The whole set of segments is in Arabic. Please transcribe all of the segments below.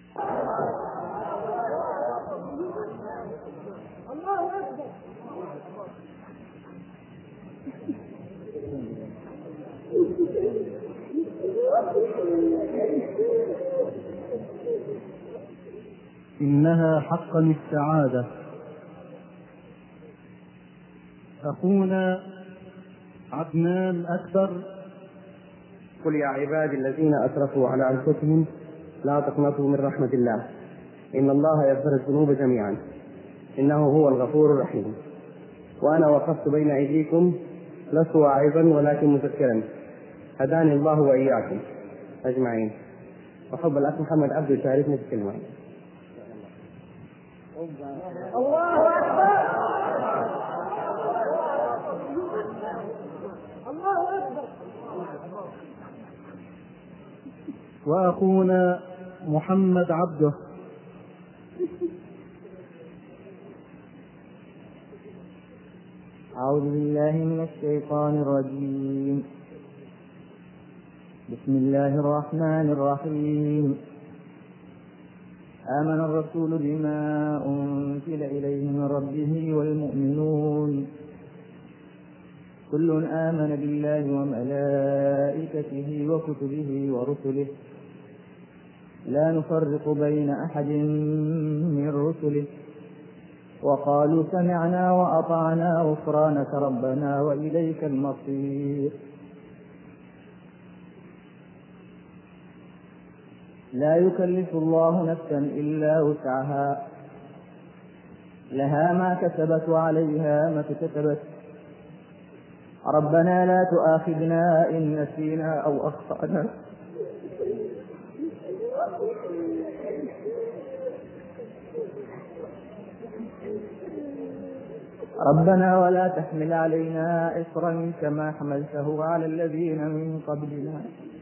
إنها حقا السعادة. أخونا عدنان أكبر. قل يا عبادي الذين أسرفوا على أنفسهم لا تقنطوا من رحمة الله إن الله يغفر الذنوب جميعا إنه هو الغفور الرحيم. وأنا وقفت بين أيديكم لست واعظا ولكن مذكرا، هداني الله وإياكم أجمعين. وحب الأخ محمد عبده يشاركني في الكلمة. الله أكبر الله أكبر. وأخونا محمد عبده. أعوذ بالله من الشيطان الرجيم. بسم الله الرحمن الرحيم. آمن الرسول بما أنزل إليه من ربه والمؤمنون كل آمن بالله وملائكته وكتبه ورسله لا نفرق بين أحد من رسله وقالوا سمعنا وأطعنا غفرانك ربنا وإليك المصير. لا يكلف الله نفسا إلا وسعها لها ما كسبت وعليها ما اكتسبت ربنا لا تؤاخذنا إن نسينا أو أخطأنا ربنا ولا تحمل علينا إصرا كما حملته على الذين من قبلنا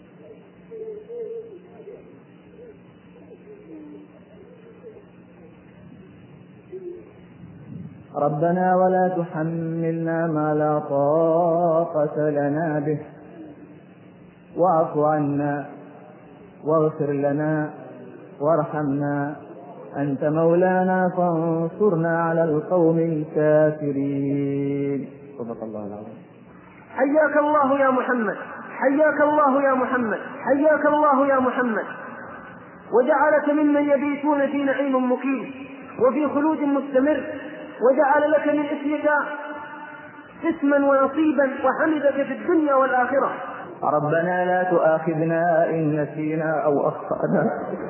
ربنا ولا تحملنا ما لا طاقة لنا به واعف عنا واغفر لنا وارحمنا أنت مولانا فانصرنا على القوم الكافرين. صدق الله العظيم. حياك الله يا محمد، حياك الله يا محمد، حياك الله يا محمد، وجعلك ممن يبيتون في نعيم مقيم وفي خلود مستمر، وجعل لك من اسمك اسما ونصيبا وحمدك في الدنيا والآخرة. ربنا لا تؤاخذنا إن نسينا أو أخطأنا.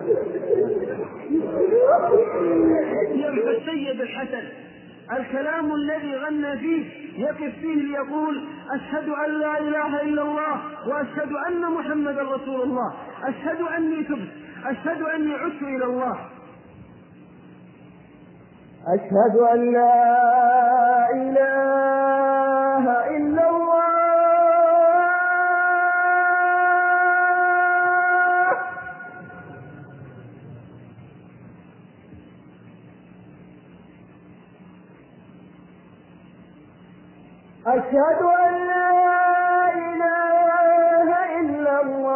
يبقى السيد الحسن الكلام الذي غنى فيه يقف فيه ليقول أشهد أن لا إله إلا الله وأشهد أن محمدا رسول الله، أشهد أني تبت، أشهد أني عدت إلى الله، أشهد أن لا إله إلا الله. أشهد أن لا إله إلا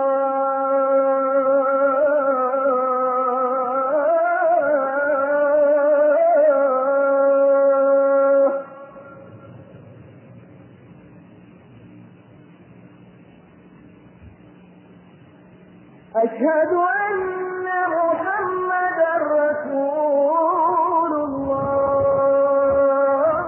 الله. أشهد أن محمدا رسول الله.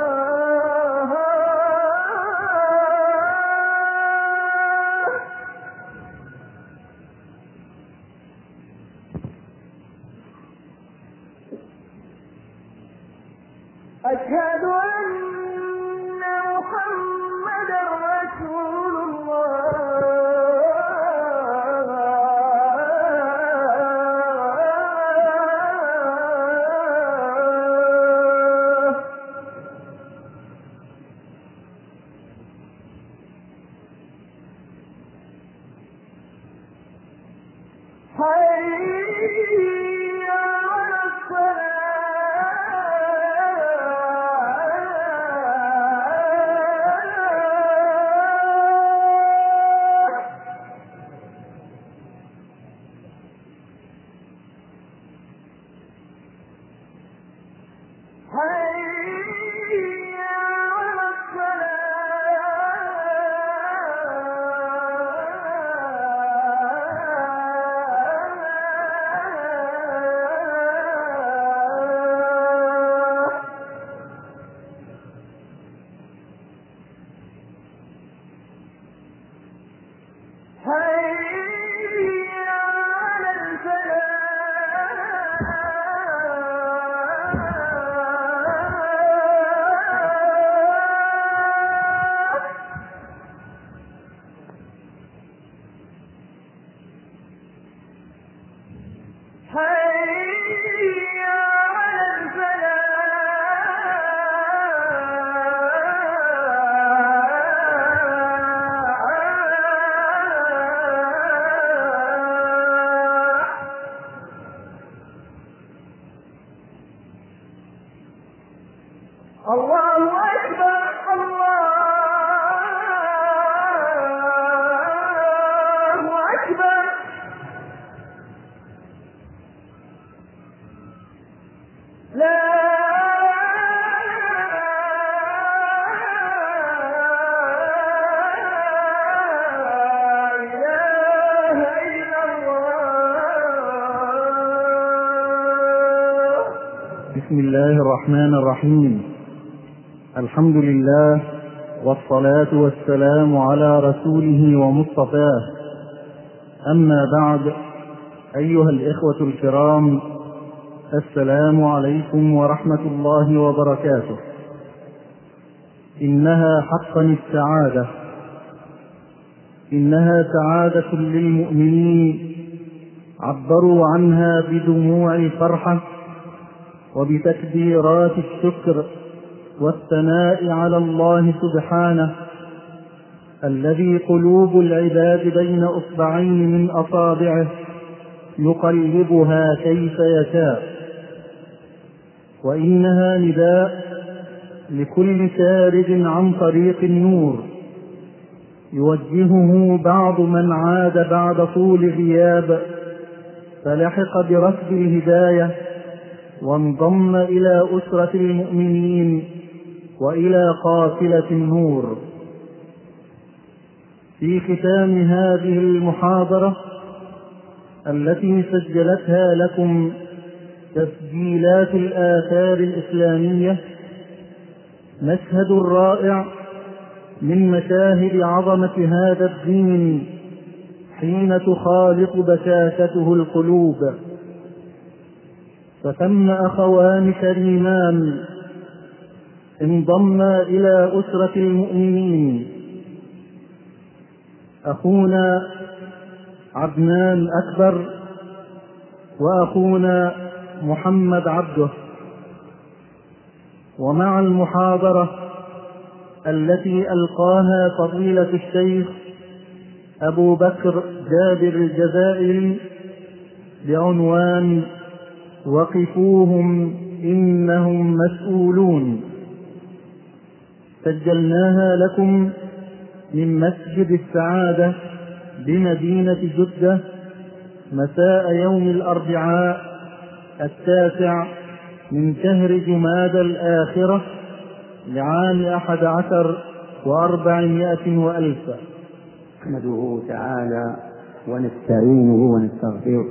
أشهد أن محمدا رسول الله. حي على الصلاة. بسم الله الرحمن الرحيم. الحمد لله والصلاة والسلام على رسوله ومصطفاه. أما بعد، أيها الإخوة الكرام، السلام عليكم ورحمة الله وبركاته. إنها حقا السعادة، إنها سعادة للمؤمنين عبروا عنها بدموع الفرحة وبتكبيرات الشكر والثناء على الله سبحانه، الذي قلوب العباد بين أصبعين من أصابعه يقلبها كيف يشاء. وإنها نداء لكل سارد عن طريق النور، يوجهه بعض من عاد بعد طول غياب فلحق بركب الهداية وانضم إلى أسرة المؤمنين وإلى قافلة النور. في ختام هذه المحاضرة التي سجلتها لكم تسجيلات الآثار الإسلامية، مشهد رائع من مشاهد عظمة هذا الدين حين تخالط بشاشته القلوب. فثم أخوان كريمان انضما إلى أسرة المؤمنين، أخونا عدنان أكبر وأخونا محمد عبده. ومع المحاضرة التي ألقاها فضيلة الشيخ أبو بكر جابر الجزائري بعنوان وقفوهم إنهم مسؤولون، سجلناها لكم من مسجد السعادة بمدينة جدة مساء يوم الأربعاء 9 من شهر جمادى الآخرة لعام 11 و400 وألف. نحمده تعالى ونستعينه ونستغفره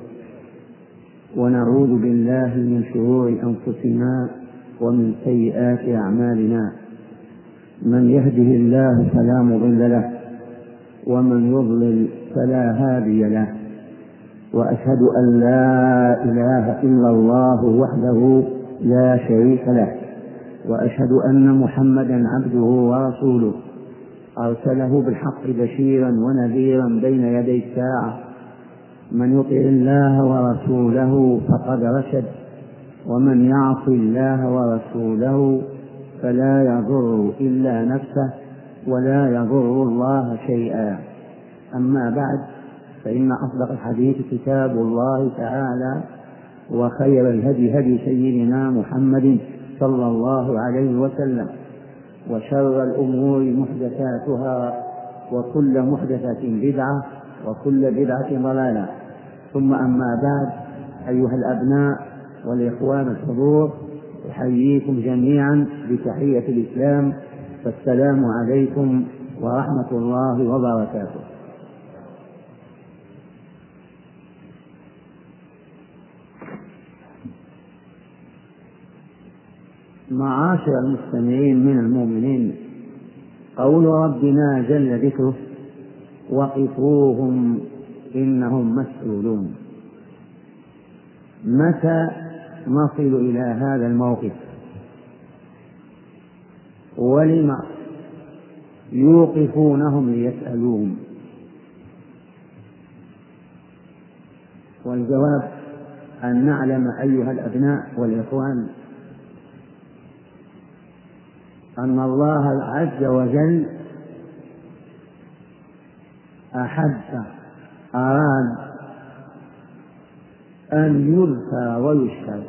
ونعوذ بالله من شرور أنفسنا ومن سيئات أعمالنا. من يهده الله فلا مضل له ومن يضلل فلا هادي له، وأشهد أن لا إله إلا الله وحده لا شريك له، وأشهد أن محمدا عبده ورسوله أرسله بالحق بشيرا ونذيرا بين يدي الساعة. من يطع الله ورسوله فقد رشد، ومن يعص الله ورسوله فلا يضر إلا نفسه ولا يضر الله شيئا. أما بعد، فإن أصدق الحديث كتاب الله تعالى، وخير الهدي هدي سيدنا محمد صلى الله عليه وسلم، وشر الأمور محدثاتها، وكل محدثة بدعة، وكل بدعة ضلالة. ثم أما بعد، أيها الأبناء والإخوان الحضور، أحييكم جميعا بتحية الإسلام، فالسلام عليكم ورحمة الله وبركاته. معاشر المستمعين من المؤمنين، قول ربنا جل ذكره: وقفوهم إنهم مسؤولون. متى نصل إلى هذا الموقف؟ ولم يوقفونهم ليسألوهم؟ والجواب أن نعلم أيها الأبناء والإخوان أن الله عز وجل أراد أن يذكر ويشكر،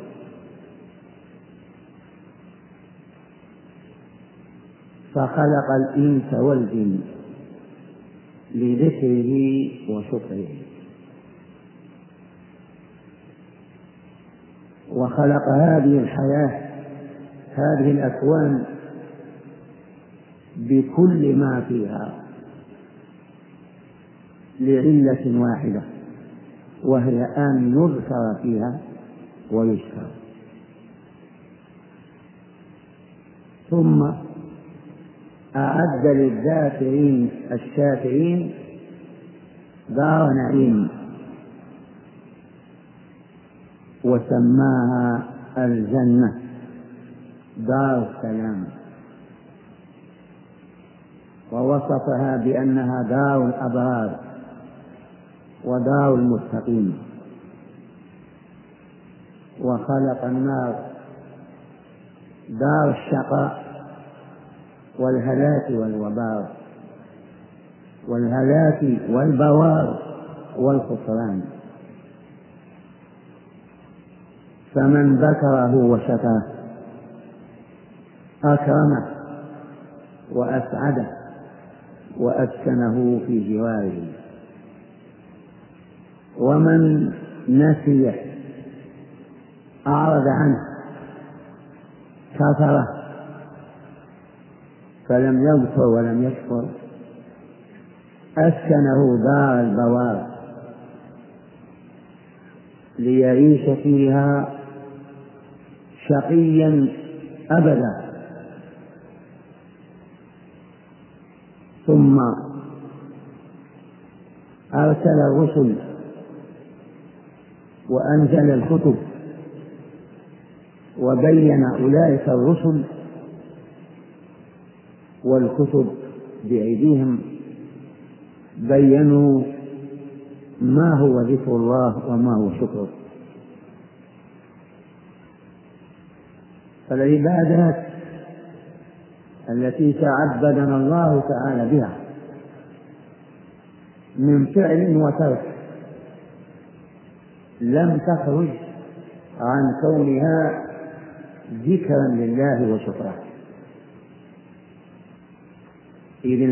فخلق الإنس والجن لذكره وشكره، وخلق هذه الحياة، هذه الأكوان بكل ما فيها لعلة واحدة، وهي أن يذكر فيها ويشكر. ثم أعد للذاكرين الشاكرين دار نعيم، وسماها الجنة دار السلام، ووصفها بأنها دار الأبرار ودار المتقين. وخلق النار دار الشقاء والهلاك والوبار، والهلاك والبوار والخسران، فمن ذكره وشكره أكرمه وأسعده وأسكنه في جواره، ومن نسيه أعرض عنه كفره فلم يغفر ولم يشكر أسكنه دار البوار ليعيش فيها شقيا أبدا. ثم أرسل الرسل وأنزل الكتب، وبين أولئك الرسل والكتب بأيديهم بينوا ما هو ذكر الله وما هو شكره. فالعبادات التي تعبدنا الله تعالى بها من فعل وترك لم تخرج عن كونها ذكرا لله وشكره. إذ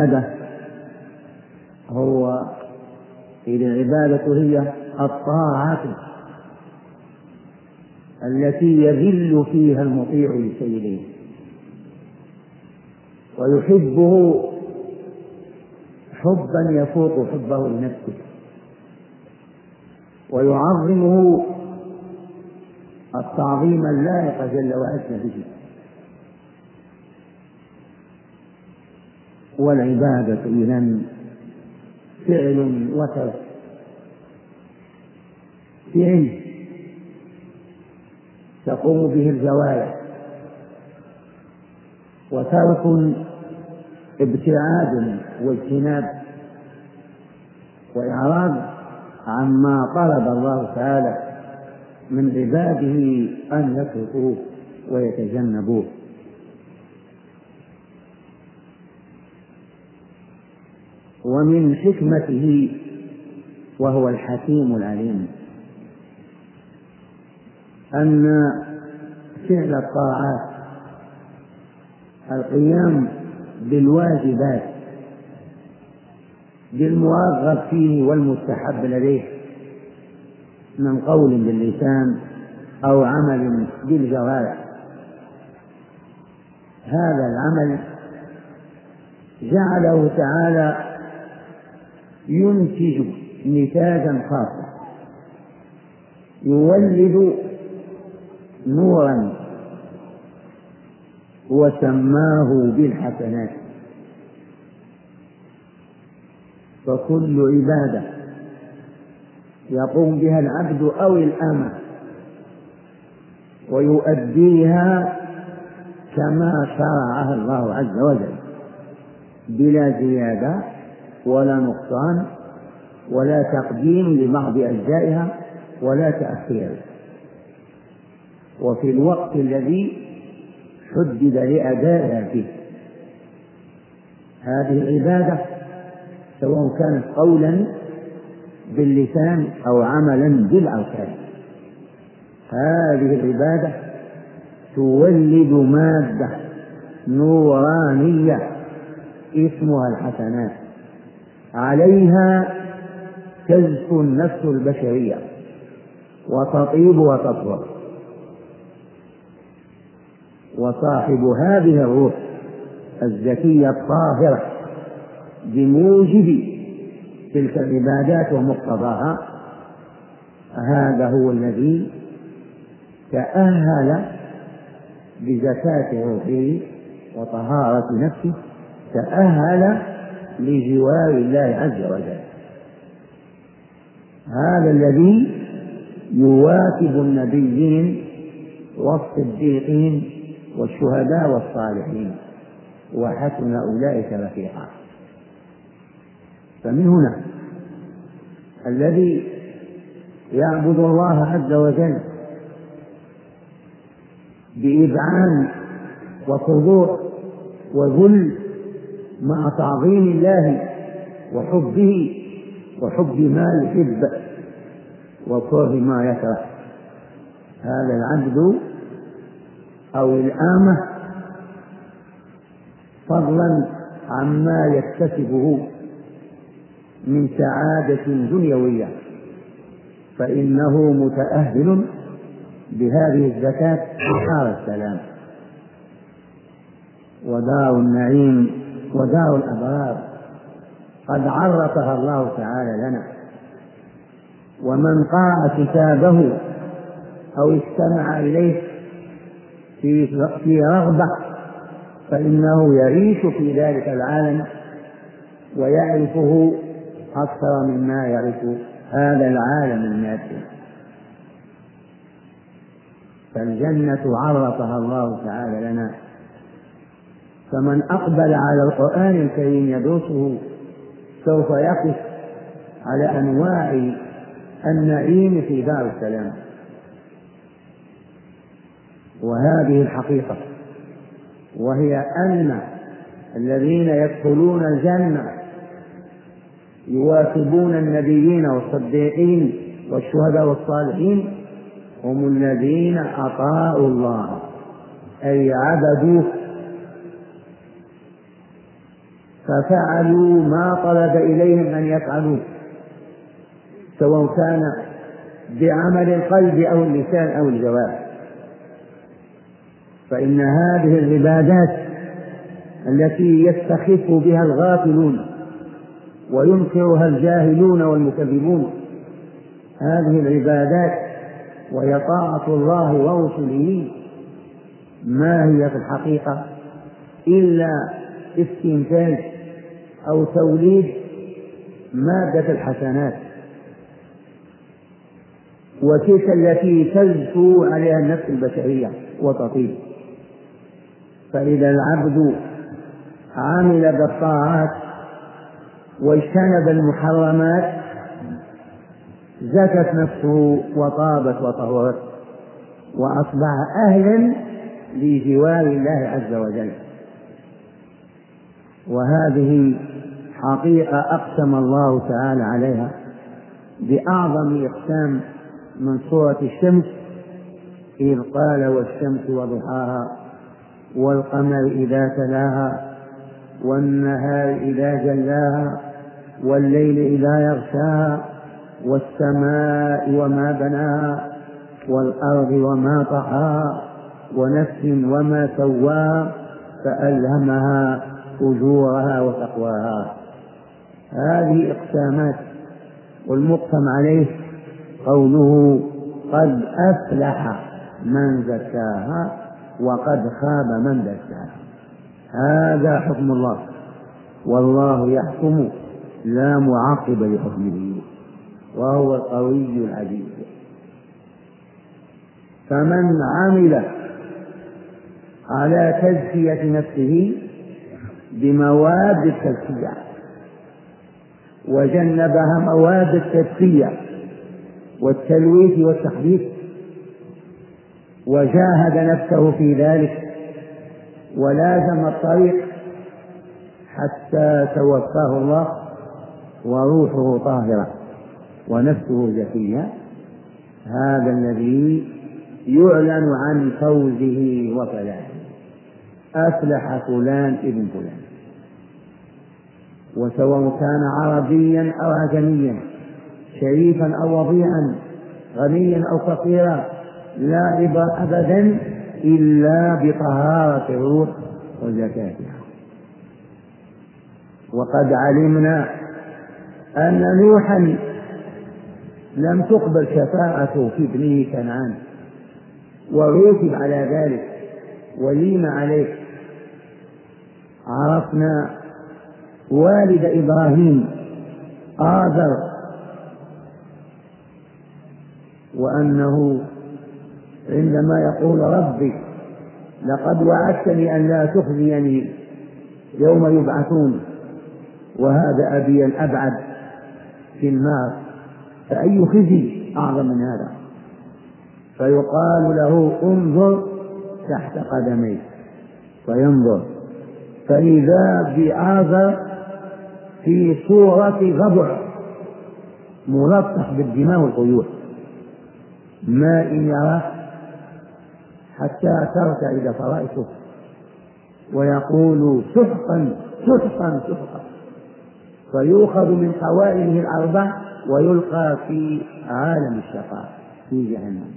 العبادة هي الطاعة التي يذل فيها المطيع لسيده ويحبه حبا يفوق حبه لنفسه، ويعظمه التعظيم اللائق جل وعلا به. والعبادة إذن فعل وترك، فعل تقوم به الجوارح، وترك ابتعاد واجتناب وإعراض عما طلب الله تعالى من عباده أن يتركوه ويتجنبوه. ومن حكمته وهو الحكيم العليم أن فعل الطاعات، القيام بالواجبات بالمرغب فيه والمستحب لديه من قول باللسان أو عمل بالجوارح، هذا العمل جعله تعالى ينتج نتاجا خاصا يولد نورا وسماه بالحسنات. فكل عبادة يقوم بها العبد أو الأمة ويؤديها كما شرعها الله عز وجل بلا زيادة ولا نقصان ولا تقديم لبعض أجزائها ولا تأخير، وفي الوقت الذي حدد لأدائها فيه. هذه العبادة سواء كانت قولا باللسان أو عملا بالأركان، هذه العبادة تولد مادة نورانية اسمها الحسنات، عليها تزكو النفس البشرية وتطيب وتطهر. وصاحب هذه الروح الزكية الطاهرة بموجب تلك العبادات ومقتضاها، هذا هو الذي تأهل بزكاة روحه وطهارة نفسه، تأهل لجوار الله عز وجل. هذا الذي يواكب النبيين والصديقين والشهداء والصالحين وحسن أولئك رفيقا. فمن هنا الذي يعبد الله عز وجل بإذعان وخضوع وذل مع تعظيم الله وحبه وحب ما يحب وكره ما يكره، هذا العبد أو الآمة فضلا عما يكتسبه من سعادة دنيوية فإنه متأهل بهذه الزكاة دار السلام ودار النعيم ودار الأبرار، قد عرفها الله تعالى لنا. ومن قرأ كتابه أو استمع إليه في رغبة فإنه يعيش في ذلك العالم ويعرفه أكثر مما يعرف هذا العالم المادي. فالجنة عرفها الله تعالى لنا، فمن أقبل على القرآن الكريم يدرسه سوف يقف على أنواع النعيم في دار السلام. وهذه الحقيقة، وهي أن الذين يدخلون الجنة يواكبون النبيين والصديقين والشهداء والصالحين هم الذين أطاعوا الله أي عبدوه ففعلوا ما طلب إليهم أن يفعلوه، سواء كان بعمل القلب أو اللسان أو الجوارح. فإن هذه العبادات التي يستخف بها الغافلون وينكرها الجاهلون والمكذبون، هذه العبادات وهي طاعة الله ورسله ما هي في الحقيقة إلا استنتاج أو توليد مادة الحسنات، وتلك التي تزكو عليها النفس البشرية وتطيب. فإذا العبد عمل بالطاعات واجتنب المحرمات زكت نفسه وطابت وطهرت وأصبح أهلا لجوار الله عز وجل. وهذه حقيقة أقسم الله تعالى عليها بأعظم إقسام من سورة الشمس، إذ قال والشمس وضحاها والقمر إذا تلاها والنهار إذا جلاها والليل إذا يغشاها والسماء وما بناها والأرض وما طحاها ونفس وما سواها فألهمها فجورها وتقواها. هذه إقسامات، والمقسم عليه قوله قد أفلح من زكاها وقد خاب من دساها. هذا حكم الله، والله يحكم لا معقب لحكمه، وهو القوي العزيز. فمن عمل على تزكية نفسه بمواد التزكية وجنبها مواد التزكية والتلويث والتحديث، وجاهد نفسه في ذلك ولازم الطريق حتى توفاه الله وروحه طاهرة ونفسه زكية، هذا الذي يعلن عن فوزه وفلاحه. أفلح فلان ابن فلان، وسواء كان عربيا أو عجميا، شريفا أو وضيعا، غنيا أو فقيرا، لا ربا أبدا إلا بطهارة الروح وزكاتها. وقد علمنا أن نوحا لم تقبل شفاعته في ابنه كنعان، وعوقب على ذلك وليم عليه. عرفنا والد إبراهيم آذر، وأنه عندما يقول ربي لقد وعدتني أن لا تخزيني يوم يبعثون، وهذا أبي الأبعد في النار، فأي خزي أعظم من هذا؟ فيقال له انظر تحت قدميك، فينظر فإذا بآذر في صورة غبر ملطخ بالدماء والقيود، ماء يراه حتى ترتعد فرائسه، ويقول سحقا سحقا سحقا، فيؤخذ من قوائمه الأربع ويلقى في عالم الشقاء في جهنم.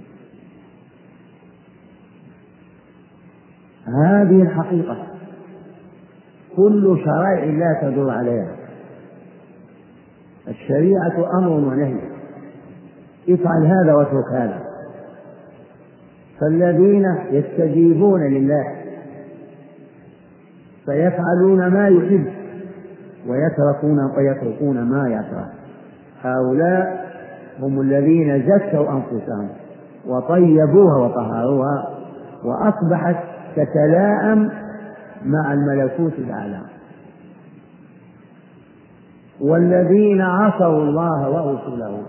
هذه الحقيقة كل شرائع لا تدور عليها. الشريعة أمر ونهي، افعل هذا واترك هذا. فالذين يستجيبون لله فيفعلون ما يحب ويتركون ما يكره، هؤلاء هم الذين زكوا أنفسهم وطيبوها وطهروها وأصبحت تتلائم مع الملكوت الأعلى. والذين عصوا الله ورسوله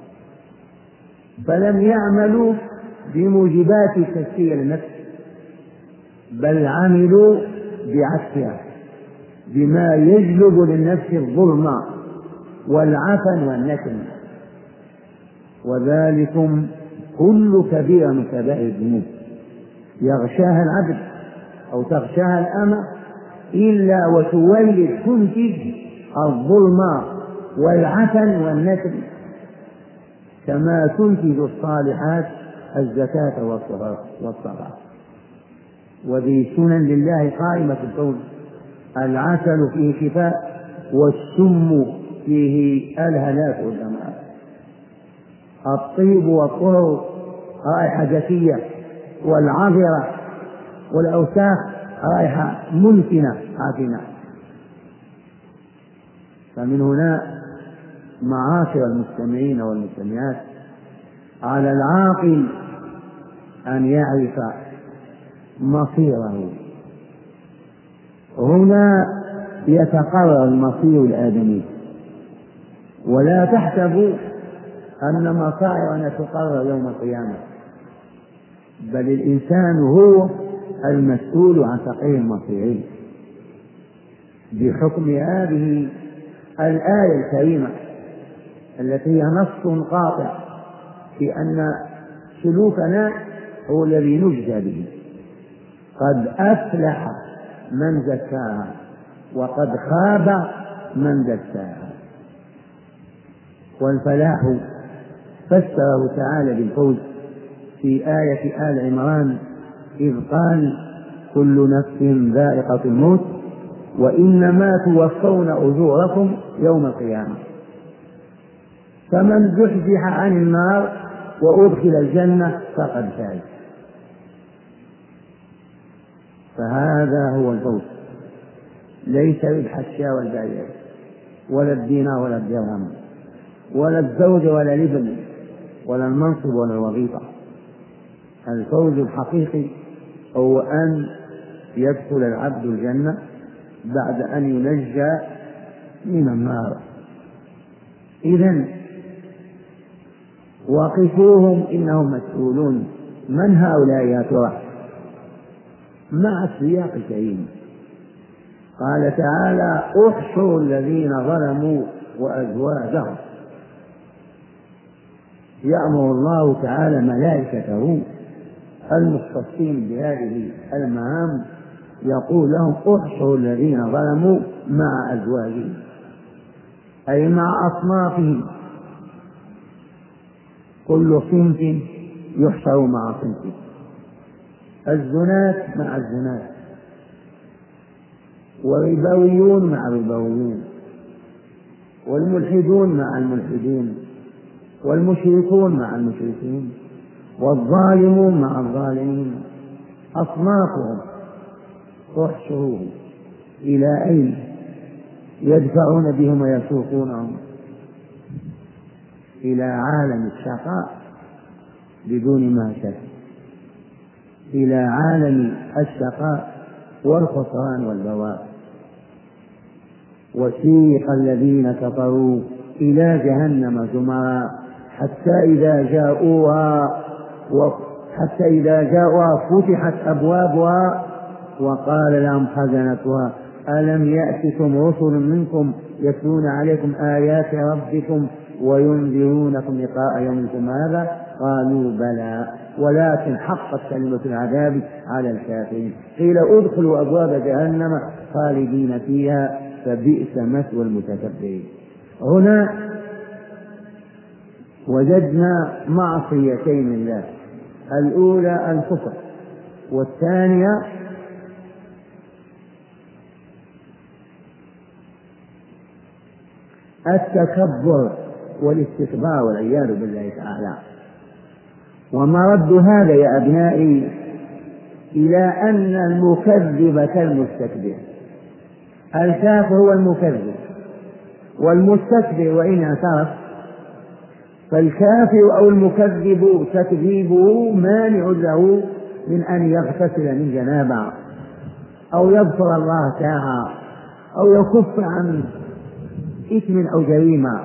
فلم يعملوا بموجبات تزكية النفس، بل عملوا بعكسها بما يجلب للنفس الظلم والعفن والنكم، وذلكم كل كبيرة من كبائر الذنوب يغشاها العبد أو تغشاها الأمة إلا وتولد تنتج الظلم والعفن والنكم، كما تنتج الصالحات الزكاة والصلاة. وذي سنن لله قائمة الكون، العسل فيه شفاء والسم فيه الهلاك والدماء، الطيب والطهر رائحة زكية، والعذرة والأوساخ رائحة منتنة عافنة. فمن هنا معاشر المستمعين والمستمعات على العاقل أن يعرف مصيره. هنا يتقرر المصير الآدمي، ولا تحسبوا أن مصائرنا تقرر يوم القيامة، بل الإنسان هو المسؤول عن تقرير مصيره بحكم هذه الآية الكريمة التي هي نص قاطع في أن سلوكنا هو الذي نجزى به. قد أفلح من زكاها وقد خاب من دساها. والفلاح فسره تعالى بالفوز في آية آل عمران إذ قال كل نفس ذائقة الموت وإنما توفون أجوركم يوم القيامة. فمن زحزح عن النار وأدخل الجنة فقد فاز. فهذا هو الفوز، ليس بالحشاء والبعير ولا الدينار ولا الدرهم ولا الزوج ولا الابن ولا المنصب ولا الوظيفة. الفوز الحقيقي هو أن يدخل العبد الجنة بعد أن ينجى من النار. إذن وقفوهم إنهم مسؤولون. من هؤلاء يا ترى؟ مع السياق الكريم قال تعالى: احشروا الذين ظلموا وأزواجهم. يأمر الله تعالى ملائكته المختصين بهذه المهام، يقول لهم: احشروا الذين ظلموا مع أزواجهم، أي مع أصنافهم، كل صنف يحشر مع صنفه. الزنات مع الزنات، والربويون مع الربويين، والملحدون مع الملحدين، والمشركون مع المشركين، والظالمون مع الظالمين. أصنافهم تحشرهم إلى أين؟ يدفعون بهم ويسوقونهم إلى عالم الشقاء بدون معشر، إلى عالم الشقاء والخسران والبوار. وسيق الذين كفروا إلى جهنم زمرا حتى إذا جاءوها فتحت أبوابها وقال لهم خزنتها: ألم يأتكم رسل منكم يتلون عليكم آيات ربكم وينذرونكم لقاء يومكم هذا؟ قالوا بلى ولكن حقت كلمة العذاب على الكافرين. قيل ادخلوا أبواب جهنم خالدين فيها فبئس مثوى المتكبرين. هنا وجدنا معصيتين لله: الأولى الكفر، والثانية التكبر والاستكبار والعياذ بالله تعالى. ومرد هذا يا أبنائي إلى أن المكذب كالمستكبر. الكافر هو المكذب، والمستكبر وإن اعترف فالكافر أو المكذب تكذيبه مانع له من أن يغتسل من جنابه أو يذكر الله ساعة أو يكف عن إثم أو جريمة.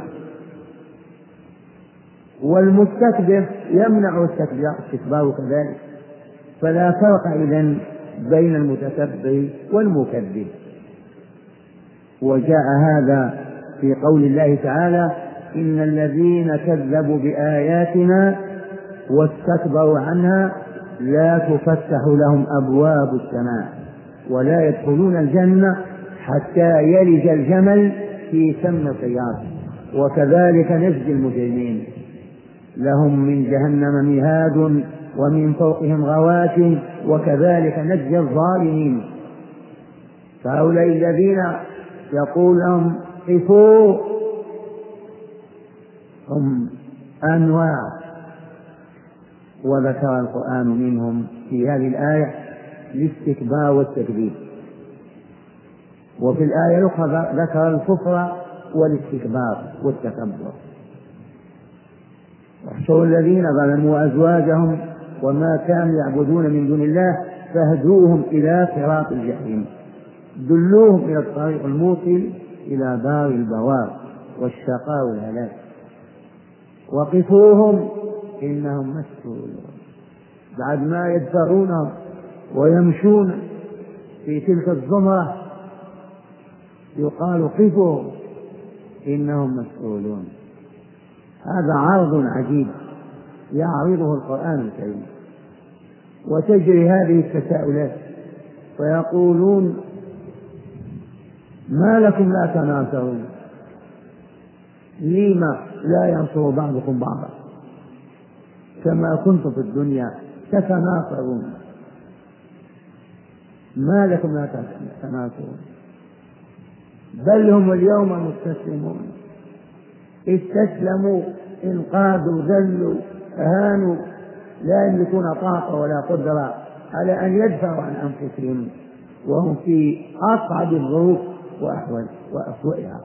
والمستكبر يمنع استكباره كذلك. فلا فرق إذن بين المتكبر والمكذب. وجاء هذا في قول الله تعالى: إن الذين كذبوا بآياتنا واستكبروا عنها لا تفتح لهم أبواب السماء ولا يدخلون الجنة حتى يلج الجمل في سم الخياط وكذلك نجزي المجرمين. لهم من جهنم مهاد ومن فوقهم غواش وكذلك نجزي الظالمين. فهؤلاء الذين يقول لهم قفوا هم أنواع، وذكر القرآن منهم في هذه الآية الاستكبار والتكذيب، وفي الآية الأخرى ذكر الكفر والاستكبار والتكبر. واحشروا الذين ظلموا أزواجهم وما كانوا يعبدون من دون الله فاهدوهم إلى صراط الجحيم، دلوهم إلى الطريق الموصل إلى دار البوار والشقاء والهلاك. وقفوهم إنهم مسؤولون. بعد ما يدفعونهم ويمشون في تلك الزمرة يقال قفوا إنهم مسؤولون. هذا عرض عجيب يعرضه القرآن الكريم. وتجري هذه التساؤلات فيقولون: ما لكم لا تناصرون؟ لما لا ينصر بعضكم بعضا كما كنتم في الدنيا تتناصرون؟ ما لكم لا تناصرون بل هم اليوم مستسلمون. استسلموا، انقادوا، ذلوا، أهانوا، لا يملكون طاقة ولا قدرة على أن يدفعوا عن أنفسهم، وهم في أصعب الظروف وأسوأها.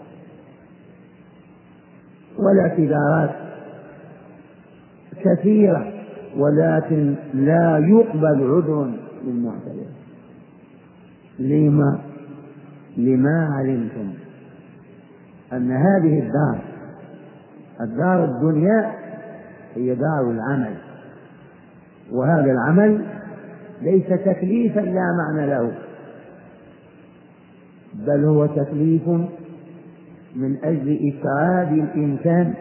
والاعتذارات كثيرة، ولكن لا يقبل عذر للمعتذر. لما علمتم أن هذه الدار الدنيا هي دار العمل، وهذا العمل ليس تكليفا لا معنى له، بل هو تكليف من أجل إسعاد الإنسان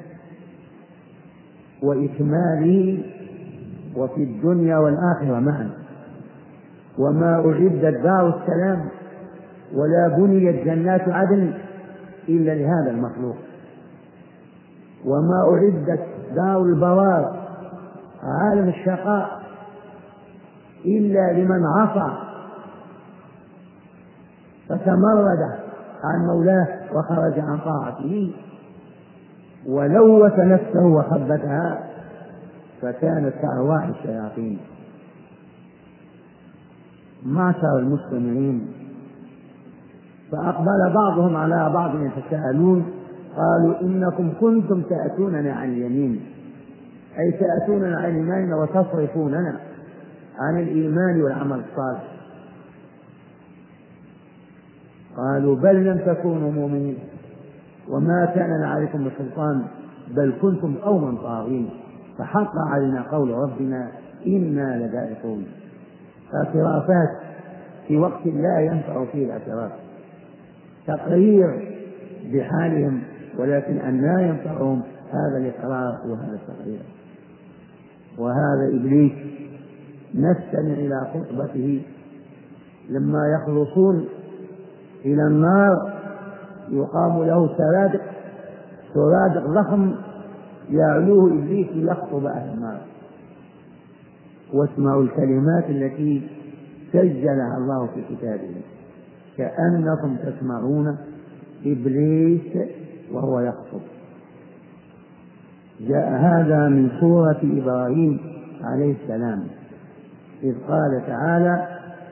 وإكماله وفي الدنيا والآخرة معا. وما أعدت دار السلام ولا بنيت جنات عدن إلا لهذا المخلوق، وما أعدت دار البوار عالم الشقاء إلا لمن عصى فتمرد عن مولاه وخرج عن طاعته ولوث نفسه وخبتها فكانت كأرواح الشياطين. معشر المستمعين، فأقبل بعضهم على بعض يتساءلون، قالوا إنكم كنتم تأتوننا عن اليمين، أي تأتوننا عن الإيمان وتصرفوننا عن الإيمان والعمل الصالح. قالوا بل لم تكونوا مؤمنين وما كان عليكم من سلطان بل كنتم قوما طاغين فحق علينا قول ربنا إنا لذائقون. اعترافات في وقت لا ينفع فيه الاعتراف، تقرير بحالهم، ولكن أن لا ينفعهم هذا الإقرار وهذا التقرير. وهذا إبليس نستمع إلى خطبته لما يخلصون إلى النار يقام له سرادق ضخم يعلوه إبليس ليخطب أهل النار. واسمعوا الكلمات التي سجلها الله في كتابه: كأنكم تسمعون إبليس وهو يخطب. جاء هذا من سورة إبراهيم عليه السلام إذ قال تعالى: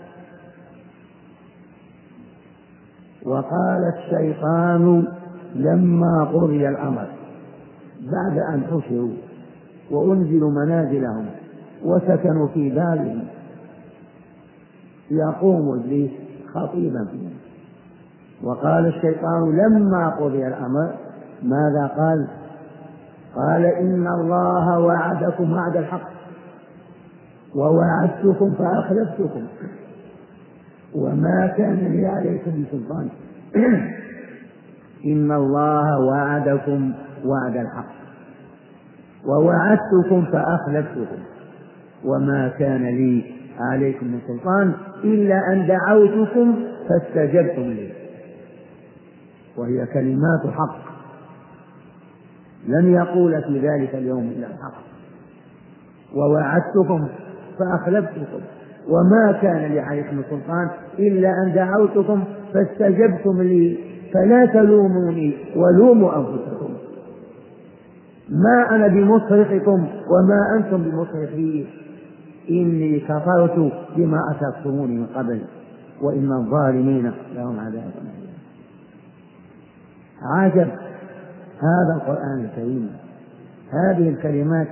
وقال الشيطان لما قضي الأمر، بعد أن حشروا وأنزلوا منازلهم وسكنوا في دارهم، يقوم إبليس خطيبا فيهم. وقال الشيطان لما قضي الأمر ماذا قال؟ قال إن الله وعدكم وعد الحق ووعدتكم فأخلفتكم وما كان لي عليكم من سلطان. إن الله وعدكم وعد الحق ووعدتكم فأخلفتكم وما كان لي عليكم من سلطان إلا أن دعوتكم فاستجبتم لي. وهي كلمات حق، لم يقول في ذلك اليوم إلا الحق. ووعدتكم فأخلفتكم وما كان لي عليكم من سلطان إلا أن دعوتكم فاستجبتم لي فلا تلوموني ولوموا أنفسكم، ما أنا بمصرخكم وما أنتم بمصرخي، إني كفرت بما أشركتموني من قبل وإن الظالمين لهم عذاب أليم. عجب هذا القرآن الكريم، هذه الكلمات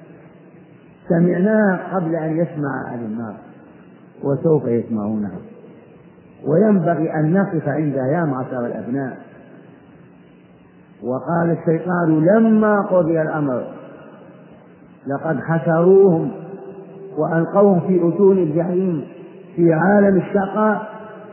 سمعناها قبل أن يسمع أهل النار وسوف يسمعونها، وينبغي أن نقف عندها يا معشر الأبناء. وقال الشيطان لما قضي الأمر، لقد حشروهم وألقوهم في أتون الجحيم في عالم الشقاء،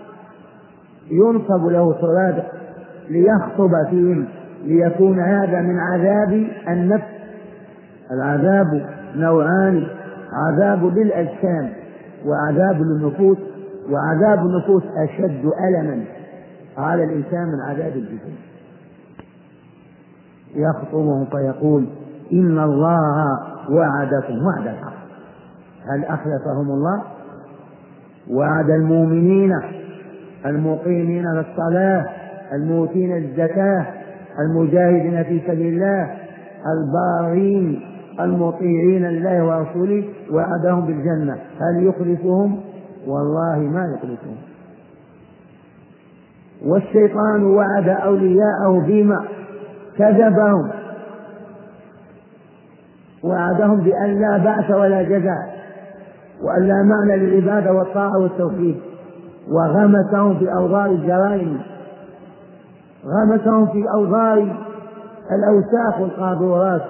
ينصب له سرادق ليخطب فيهم ليكون هذا من عذاب النفس. العذاب نوعان: عذاب للأجسام وعذاب للنفوس، وعذاب النفوس أشد ألما على الإنسان من عذاب الجسم. يخطبهم فيقول إن الله وعدكم وعد الحق. هل أخلفهم الله؟ وعد المؤمنين المقيمين للصلاة المؤتين الزكاة المجاهدين في سبيل الله البارين المطيعين لله ورسوله، وعدهم بالجنة. هل يخلفهم؟ والله ما يخلفهم. والشيطان وعد أولياءه بما كذبهم، وعدهم بأن لا بعث ولا جزاء، وأن لا معنى للعبادة والطاعة والتوحيد، وغمسهم في أوضار الجرائم، غمسهم في أوضار الأوساخ والقاذورات.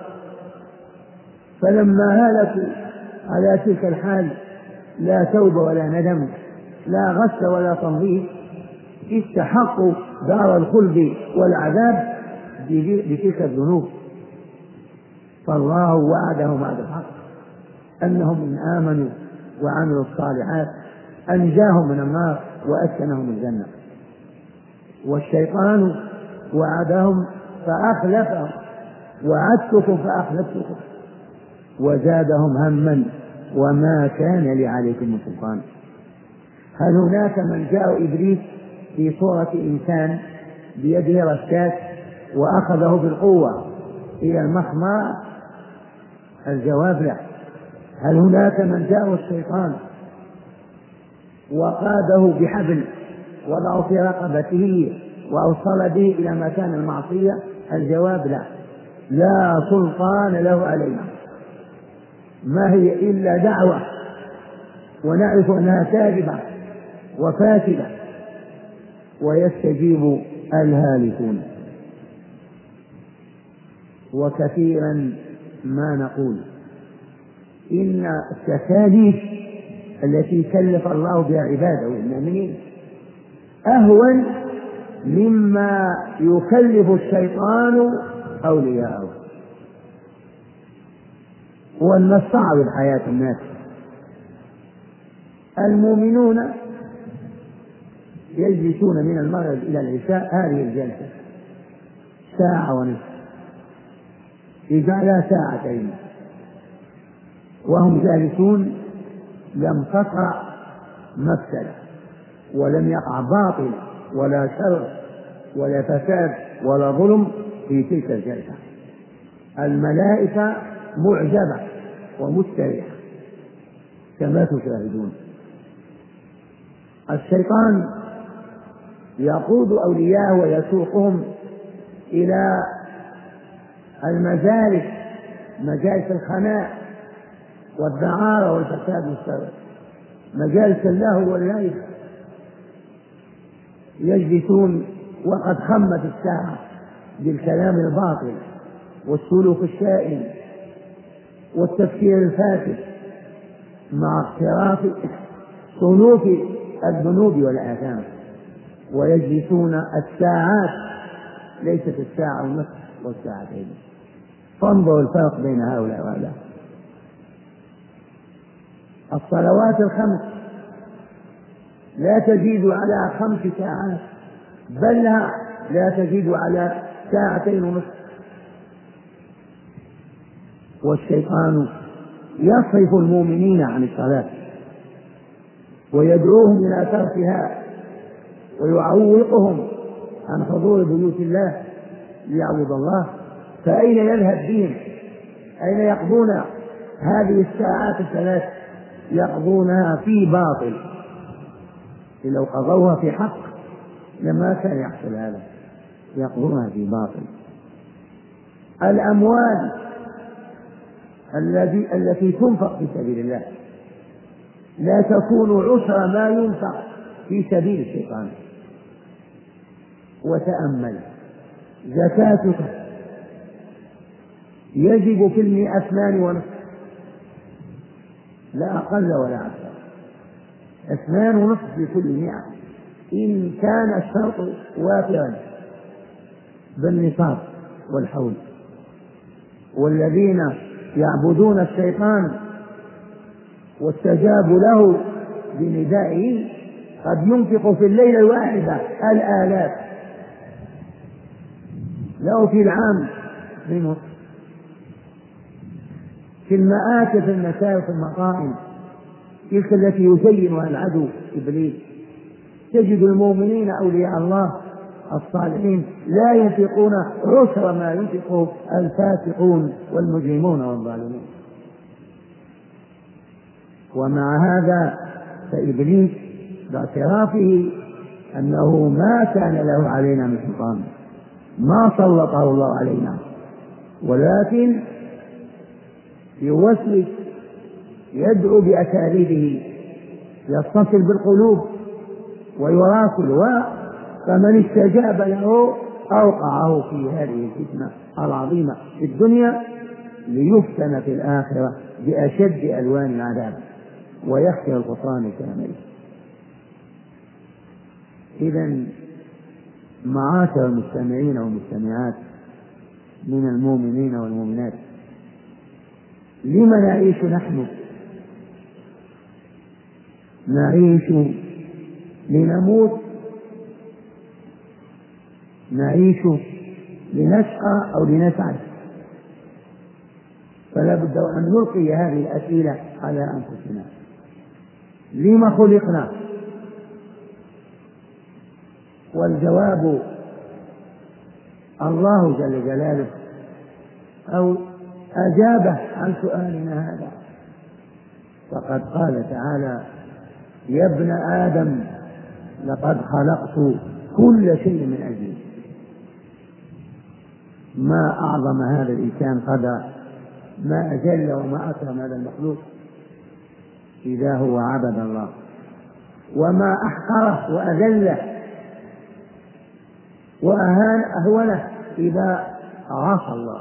فلما هلكوا على تلك الحال لا توبة ولا ندم، لا غسل ولا تنظيف، استحقوا دار الخلد والعذاب بتلك الذنوب. فالله وعدهم وعد الحق أنهم إن آمنوا وعملوا الصالحات أنجاهم من النار وأسكنهم الجنة. والشيطان وعدهم فأخلفهم، وعدتكم فأخلفتكم، وزادهم هما وما كان لي عليكم من سلطان. هل هناك من جاء إبليس في صورة إنسان بيده رشاش وأخذه بالقوة إلى المخمرة؟ الجواب لا. هل هناك من جاء الشيطان وقاده بحبل وضعه في رقبته وأوصل به إلى مكان المعصية؟ الجواب لا. لا سلطان له علينا، ما هي إلا دعوة، ونعرف أنها كاذبة وفاسدة، ويستجيب الهالكون. وكثيرا ما نقول إن التكاليف التي كلف الله بها عباده المؤمنين أهون مما يكلف الشيطان أولياءه. وأن صعب حياة الناس. المؤمنون يجلسون من المغرب إلى العشاء هذه الجلسة ساعة ونصف، يجعلها ساعتين وهم جالسون، لم تقع مفسدة ولم يقع باطل ولا شر ولا فساد ولا ظلم في تلك الجلسة. الملائكة معجبة ومستريحة كما تشاهدون. الشيطان يقود أولياءه ويسوقهم إلى المجالس، مجالس الخناء والدعارة والفساد والشر، مجالس اللهو واللعب. يجلسون وقد خمت الساعة بالكلام الباطل والسلوك الشائن والتفكير الفاسد مع اقتراف صنوف الذنوب والآثام. ويجلسون الساعات، ليست الساعة ونصف والساعتين. فانظروا الفرق بين هؤلاء وهؤلاء. الصلوات الخمس لا تزيد على 5 ساعات، بل لا تزيد على 2 ونصف. والشيطان يصرف المؤمنين عن الصلاة ويدعوهم إلى تركها ويعوقهم عن حضور بيوت الله ليعبد الله. فأين يذهب بهم؟ أين يقضون هذه الساعات 3؟ يقضونها في باطل. لو قضوها في حق لما كان يحصل هذا، يقضونها في باطل. الأموال التي تنفق في سبيل الله لا تكون عشر ما ينفق في سبيل الشيطان. وتأمل زكاتك يجب في 2 ونصف، لا أقل ولا أكثر، 2 ونصف في كل 100 إن كان الشرط وافرا بالنصاب والحول. والذين يعبدون الشيطان واستجابوا له بندائه قد ينفق في الليلة الواحدة الآلاف، له في العام منه في المآكل في المساء في المطاعم تلك التي يزينها العدو إبليس. تجد المؤمنين أولياء الله الصالحين لا ينفقون عشر ما ينفقه الفاسقون والمجرمون والظالمون. ومع هذا فإبليس باعترافه أنه ما كان له علينا من سلطان ما سلطه الله علينا، ولكن يوسوس يدعو بأساليبه يتصل بالقلوب ويراسل، فمن استجاب له أوقعه في هذه الفتنة العظيمة في الدنيا ليفتن في الآخرة بأشد ألوان العذاب ويخسر الخسران الكامل. إذن معاشر المستمعين والمستمعات من المؤمنين والمؤمنات، لما نعيش نحن؟ نعيش لنموت، نعيش لنشقى أو لنسعد؟ فلا بد أن نلقي هذه الأسئلة على أنفسنا. لما خلقنا؟ والجواب الله جل جلاله أو أجابه عن سؤالنا هذا، فقد قال تعالى: يا ابن آدم لقد خلقت كل شيء من أجلك. ما أعظم هذا الإنسان قدر، ما أجل وما أكرم هذا المخلوق إذا هو عبد الله، وما أحقره وأذله وأهونه إذا عصى الله.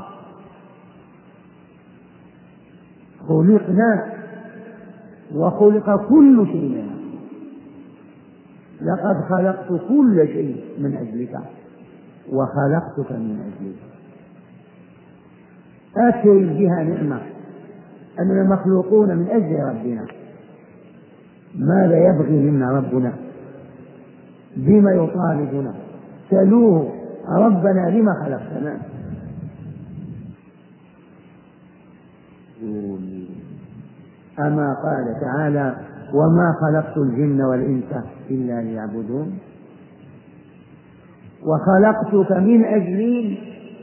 خلقنا وخلق كل شيء لنا. لقد خلقت كل شيء من أجلك وخلقتك من أجلك. أكثر بها نعمة أننا مخلوقون من أجل ربنا. ماذا يبغي منا ربنا؟ بما يطالبنا؟ سألوه: ربنا لما خلقتنا؟ أما قال تعالى: وما خلقت الجن والإنس إلا ليعبدون. وخلقتك من أجلي،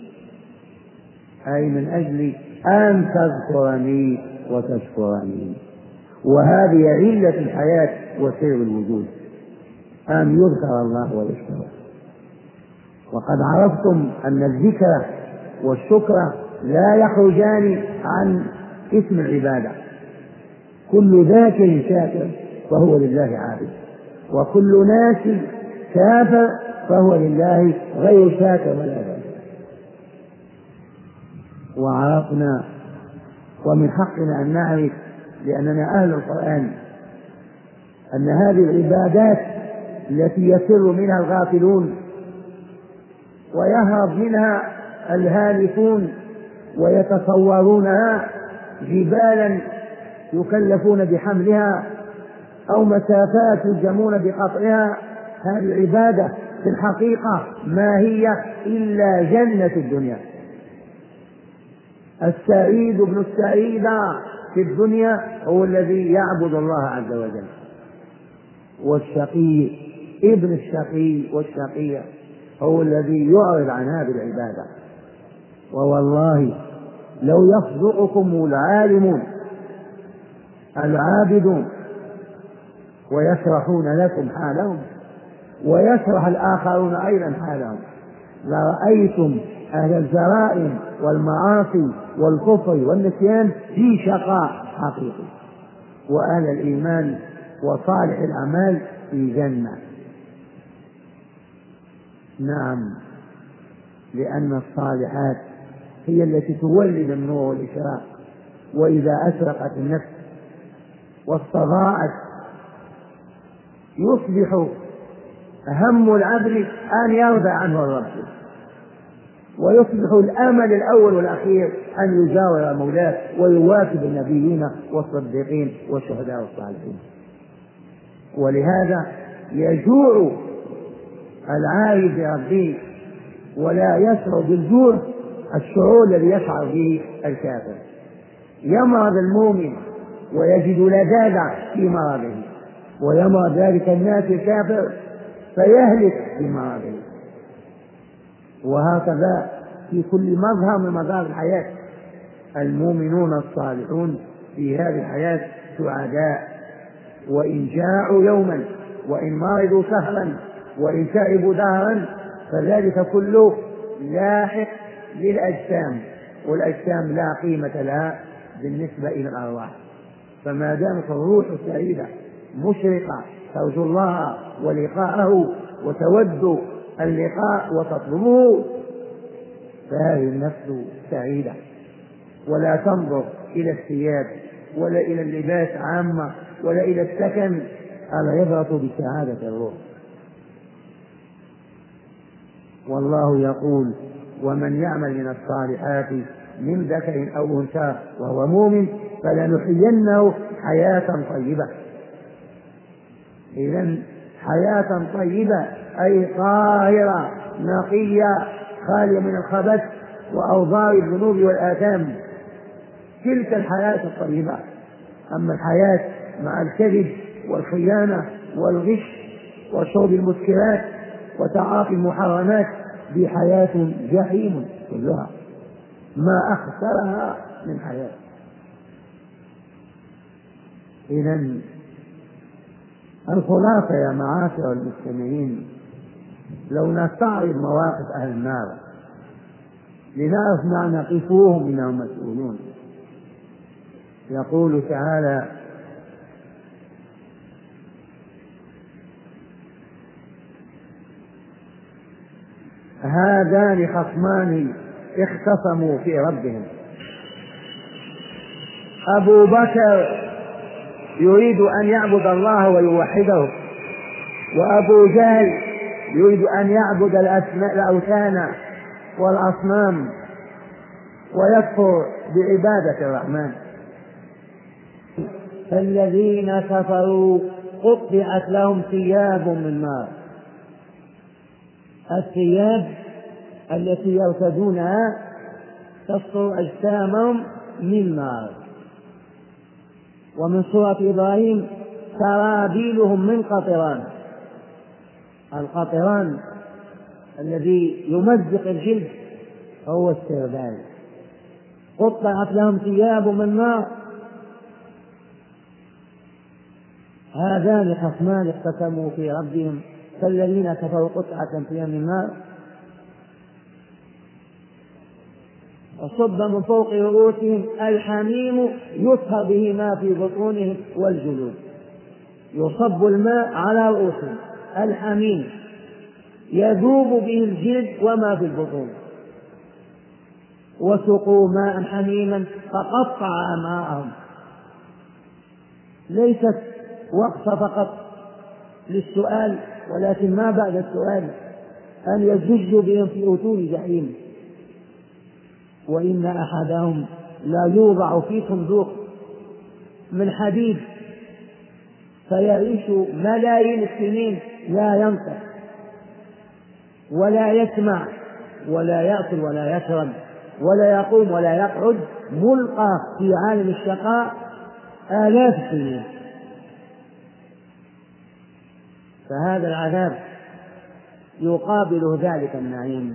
أي من أجل أن تذكرني وتشكرني. وهذه علة الحياة وسر الوجود، أن يذكر الله ويشكر. وقد عرفتم أن الذكر والشكر لا يخرجان عن اسم العبادة. كل ذاكر شاكر فهو لله عابد، وكل ناس كافر فهو لله غير شاكر ولا ذاكر. وعرفنا ومن حقنا أن نعرف لأننا أهل القرآن أن هذه العبادات التي يسر منها الغافلون ويهرب منها الهالكون ويتصورونها جبالا يكلفون بحملها أو مسافات يلزمون بقطعها، هذه العبادة في الحقيقة ما هي إلا جنة الدنيا. السعيد ابن السعيدة في الدنيا هو الذي يعبد الله عز وجل، والشقي ابن الشقي والشقية هو الذي يعرض عن هذه العبادة. ووالله لو يصدقكم العالمون العابدون ويشرحون لكم حالهم ويشرح الآخرون أيضا حالهم لرأيتم أهل الجرائم والمعاصي والكفر والنسيان في شقاء حقيقي، وأهل الإيمان وصالح الأعمال في جنة. نعم، لأن الصالحات هي التي تولد النور والإشراق، وإذا أشرقت النفس واستضاءت يصبح هم العبد أن يرضى عنه الرب، ويصبح الأمل الأول والأخير أن يجاور مولاه ويواكب النبيين والصديقين والشهداء والصالحين. ولهذا يجوع العارف بربه ولا يشعر بالجوع الشعور الذي يشعر به الكافر. يمرض المؤمن ويجد لذاذة في مرضه، ويمرض ذلك الناس الكافر فيهلك في مرضه. وهكذا في كل مظهر من مظاهر الحياة. المؤمنون الصالحون في هذه الحياة سعداء، وإن جاعوا يوما، وإن مرضوا شهرا، وإن تعبوا دهرا، فذلك كله لاحق للأجسام، والأجسام لا قيمة لها بالنسبة إلى الأرواح. فما دامت الروح سعيدة مشرقة ترجو الله ولقاءه وتود اللقاء وتطلبه، فهذه النفس سعيدة، ولا تنظر إلى الثياب ولا إلى اللباس عامة ولا إلى السكن، العبرة بسعادة الروح. والله يقول: ومن يعمل من الصالحات من ذكر أو أنثى وهو مؤمن فلنحيينه حياة طيبة. إذن حياة طيبة أي طاهرة نقية خالية من الخبث وأوضار الذنوب والآثام، تلك الحياة الطيبة. أما الحياة مع الكذب والخيانة والغش وشرب المسكرات وتعاطي المحرمات دي حياة جحيم كلها، ما أخسرها من حياة. إذن الخلاصة يا معاشر المستمعين، لو نستعرض مواقف أهل النار لنعرف ما نقفوهم إنهم مسؤولون. يقول تعالى: هذان خصمان اختصموا في ربهم. أبو بكر يريد أن يعبد الله ويوحده، وأبو جهل يريد أن يعبد الأوثان والأصنام ويكفر بعبادة الرحمن. فالذين كفروا قطعت لهم ثياب من نار. الثياب التي يرتدونها تستر أجسامهم من نار. ومن سورة إبراهيم: سرابيلهم من قطران. القطران الذي يمزق الجلد هو السربال. قطعت لهم ثياب من نار. هذان خصمان اختصموا في ربهم فالذين كفروا قطعت لهم ثياب من نار وصب من فوق رؤوسهم الحميم يصهر به ما في بطونهم والجلود. يصب الماء على رؤوسهم، الحميم يذوب به الجلد وما في البطون. وسقوا ماء حميما فقطع أمعاءهم. ليست وقفة فقط للسؤال، ولكن ما بعد السؤال أن يزج بهم في أتون جحيم. وإن أحدهم لا يوضع في صندوق من حديد فيعيش ملايين السنين لا ينطق ولا يسمع ولا يأكل ولا يشرب ولا يقوم ولا يقعد، ملقى في عالم الشقاء آلاف السنين. فهذا العذاب يقابل ذلك النعيم،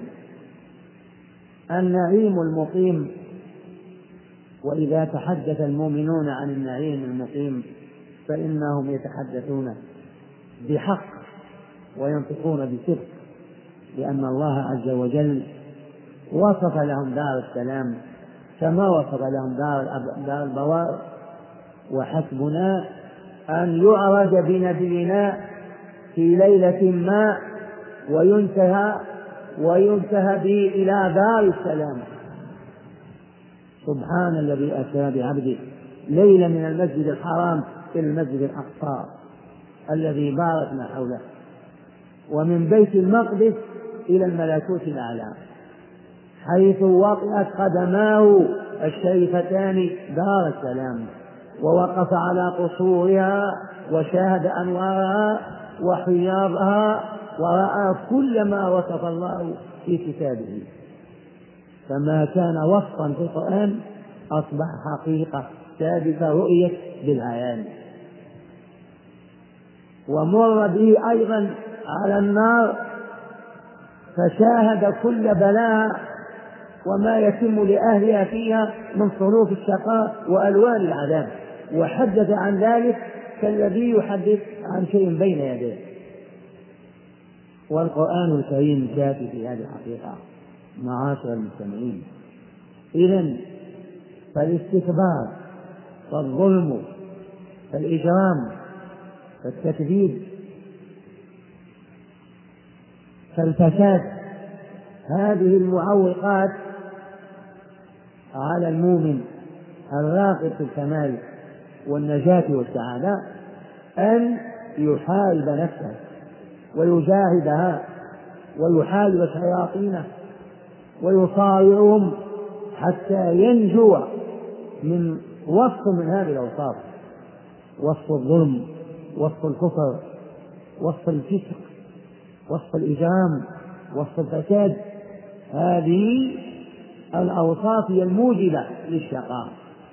النعيم المقيم. وإذا تحدث المؤمنون عن النعيم المقيم فإنهم يتحدثون بحق وينطقون بصدق، لأن الله عز وجل وصف لهم دار السلام كما وصف لهم دار البوار. وحسبنا أن يعرج بنبينا في ليلة ما وينتهى به إلى دار السلام. سبحان الذي أسرى بعبده ليلا من المسجد الحرام إلى المسجد الأقصى الذي باركنا حوله، ومن بيت المقدس إلى الملكوت الأعلى، حيث وطئت قدماه الشريفتان دار السلام، ووقف على قصورها وشاهد أنوارها وحياضها ورأى كل ما وصف الله في كتابه. فما كان وصفا في القرآن أصبح حقيقة السادسة رؤية بالعيان. ومر به أيضا على النار فشاهد كل بلاء وما يتم لأهلها فيها من صنوف الشقاء وألوان العذاب، وحدث عن ذلك كالذي يحدث عن شيء بين يديه. والقرآن الكريم كافي في هذه الحقيقة معاشر المستمعين. إذن فالاستكبار فالظلم فالإجرام فالتكذيب فالفساد، هذه المعوقات على المؤمن الراغب في الكمال والنجاة والسعادة أن يحارب نفسه ويجاهدها ويحارب شياطينه ويصارعهم حتى ينجو من وصف من هذه الأوصاف: وصف الظلم، وصف الكفر، وصف الفسق، وصف الإجرام، وصف الفساد. هذه الأوصاف هي الموجبة للشقاء.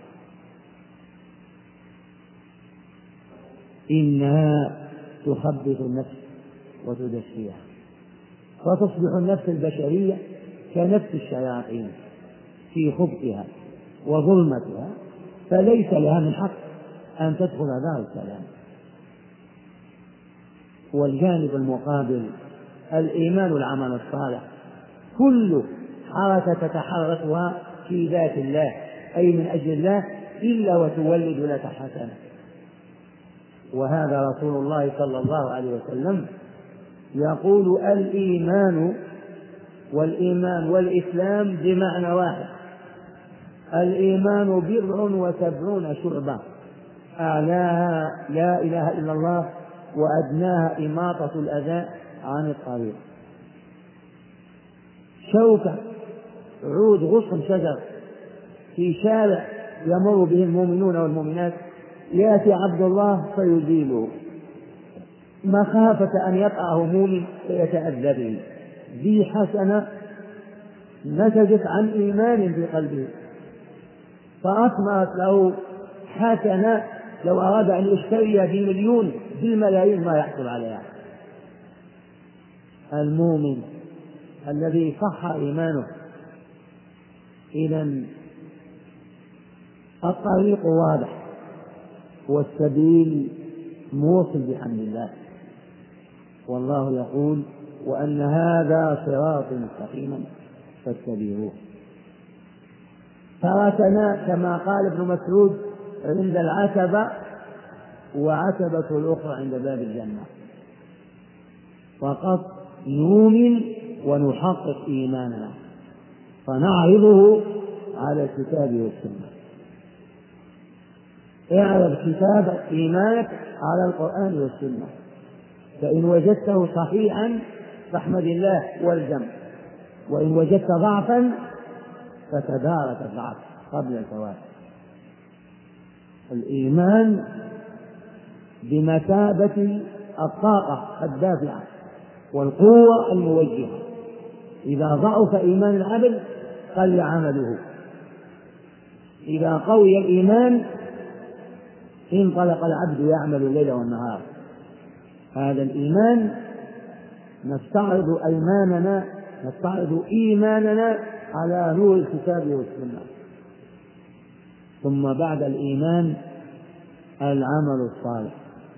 إنها تخبث النفس وتدشيها، فتصبح النفس البشرية كنفس الشياطين في خبثها وظلمتها، فليس لها من حق أن تدخل دار السلام. والجانب المقابل الإيمان والعمل الصالح، كل حركة تتحركها في ذات الله أي من أجل الله إلا وتولد لك حسنة. وهذا رسول الله صلى الله عليه وسلم يقول: الإيمان والإيمان والإسلام بمعنى واحد. الإيمان 70 شعبة، أعلاها لا إله إلا الله، وأدناها إماطة الأذى عن الطريق. شوكة، عود غصن شجر في شارع يمر به المؤمنون والمؤمنات، يأتي عبد الله فيزيله مخافة أن يقعه مؤمن فيتأذى به. ذي حسنة نتجت عن إيمان في قلبه فأثمرت له حسنة لو أراد أن يشتري بمليون بالملايين ما يحصل عليها. المؤمن الذي صح إيمانه، إذن الطريق واضح والسبيل موصل بحمد الله. والله يقول: وأن هذا صراط مستقيما فاتبعوه. تركنا كما قال ابن مسعود عند العتبة، وعتبة الأخرى عند باب الجنة. فقط نؤمن ونحقق إيماننا فنعرضه على الكتاب والسنة. اعرض كتاب إيمانك على القرآن والسنة، فإن وجدته صحيحا فاحمد الله والزم، وإن وجدت ضعفا فتدارك الضعف قبل الفوات. الإيمان بمثابة الطاقة الدافعة والقوة الموجهة. إذا ضعف إيمان العبد قل عمله، إذا قوي الإيمان انطلق العبد يعمل الليل والنهار. هذا الإيمان نستعرض إيماننا على نور الكتاب والسنة. ثم بعد الإيمان العمل الصالح.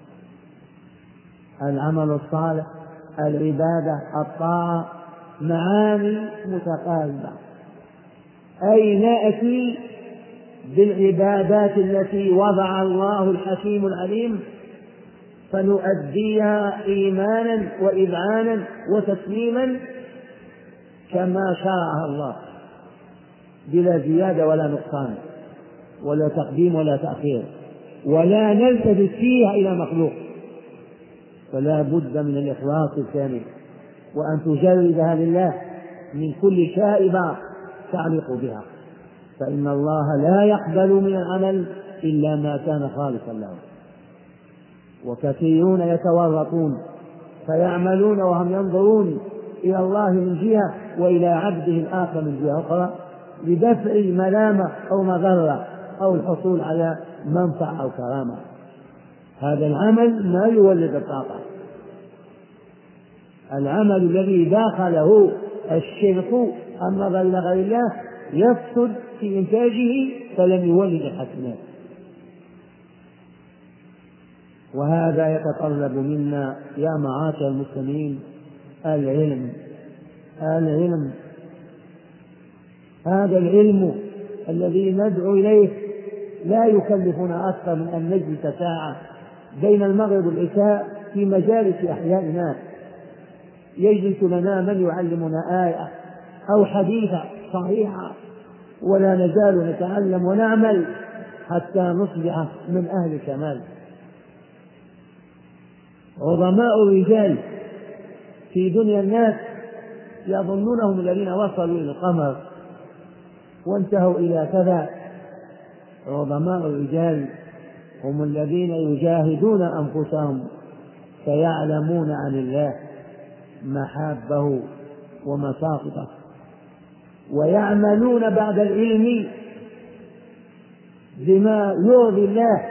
العمل الصالح، العبادة، الطاعة، معاني متقاربة، أي نأتي بالعبادات التي وضع الله الحكيم العليم فنؤديها إيمانا وإذعانا وتسليما كما شرعها الله، بلا زيادة ولا نقصان ولا تقديم ولا تأخير، ولا نلتفت فيها إلى مخلوق. فلا بد من الإخلاص الكامل، وأن تجردها لله من كل شائبة تعلق بها، فإن الله لا يقبل من العمل إلا ما كان خالصا له. وكثيرون يتورطون فيعملون وهم ينظرون إلى الله من جهة وإلى عبده الآخر من جهة أخرى لدفع ملامة أو مضرة أو الحصول على منفعة أو كرامة. هذا العمل ما يولد الطاقة. العمل الذي داخله الشرك النظر إلى غير الله يفسد في إنتاجه فلم يولد الحسنات. وهذا يتطلب منا يا معاشر المسلمين العلم. هذا العلم الذي ندعو إليه لا يكلفنا أكثر من أن نجلس ساعة بين المغرب والعشاء في مجالس أحياء ناس، يجلس لنا من يعلمنا آية أو حديثا صحيحا، ولا نزال نتعلم ونعمل حتى نصبح من أهل الكمال. عظماء الرجال في دنيا الناس يظنونهم الذين وصلوا إلى القمر وانتهوا إلى كذا. عظماء الرجال هم الذين يجاهدون أنفسهم فيعلمون عن الله محابه ومساقطه، ويعملون بعد العلم بما يرضي الله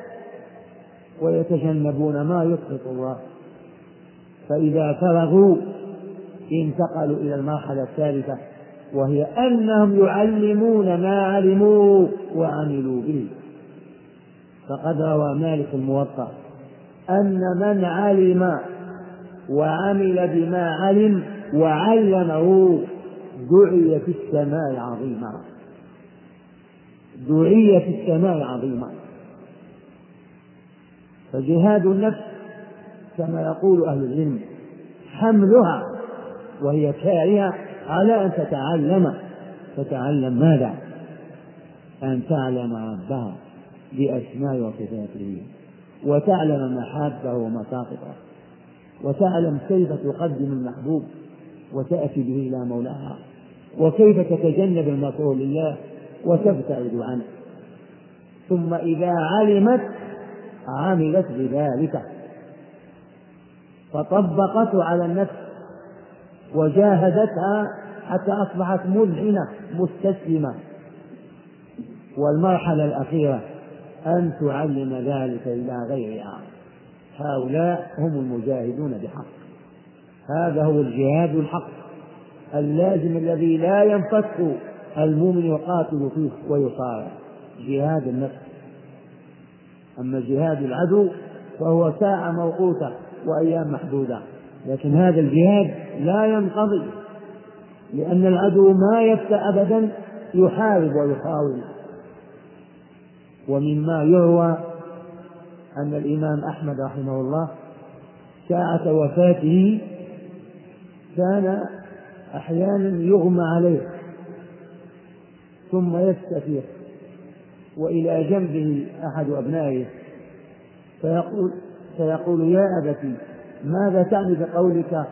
ويتجنبون ما يسخط الله. فإذا فرغوا انتقلوا إلى المرحلة الثالثة، وهي أنهم يعلمون ما علموا وعملوا به. فقد روى مالك الموطأ أن من علم وعمل بما علم وعلمه دعي في السماء عظيما، دعي في السماء عظيما. فجهاد النفس كما يقول أهل العلم حملها وهي كارهة على أن تتعلم ماذا؟ أن تعلم ربها بأسماء وصفاته، وتعلم محابه ومساقطه، وتعلم كيف تقدم المحبوب وتأتي به إلى مولاها، وكيف تتجنب المكروه لله وتبتعد عنه. ثم إذا علمت عملت بذلك فطبقته على النفس وجاهدتها حتى أصبحت مذعنة مستسلمة. والمرحلة الأخيرة أن تعلم ذلك إلى غيرها. هؤلاء هم المجاهدون بحق. هذا هو الجهاد الحق اللازم الذي لا ينفك المؤمن يقاتل فيه ويصارع، جهاد النفس. أما جهاد العدو فهو ساعة موقوتة وأيام محدودة، لكن هذا الجهاد لا ينقضي، لأن العدو ما يفتأ أبدا، يحارب ويحاول. ومما يروى أن الإمام أحمد رحمه الله ساعة وفاته كان أحيانا يغمى عليه ثم يستفيق، وإلى جنبه أحد أبنائه فيقول يا أبتي ماذا تعني بقولك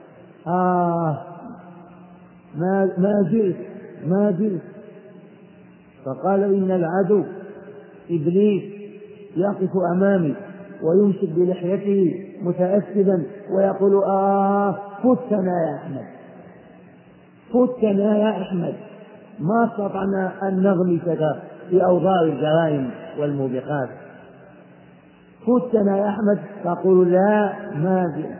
ما جئت؟ فقال إن العدو إبليس يقف أمامي ويمسك بلحيته متأسفا ويقول فتنا يا أحمد، ما استطعنا أن نغمسك في أوضاع الجرائم والموبقات. فتنا يا أحمد، تقول لا ما جئت،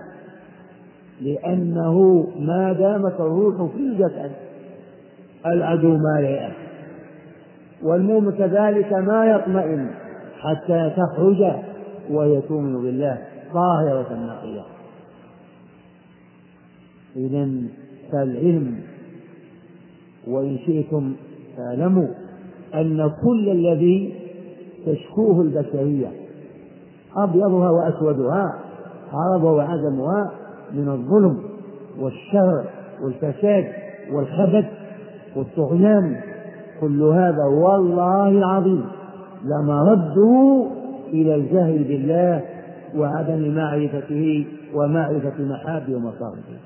لأنه ما دامت الروح في الجسد العدو ما يأس، والمؤمن كذلك ما يطمئن حتى تخرج وهي تؤمن بالله طاهرة نقية. إذن فالعلم، وإن شئتم فاعلموا أن كل الذي تشكوه البشرية أبيضها وأسودها عربها وعجمها من الظلم والشر والفساد والخبث والطغيان، كل هذا والله العظيم لما ردوا إلى الجهل بالله وعدم معرفته ومعرفة محابه ومصارفه.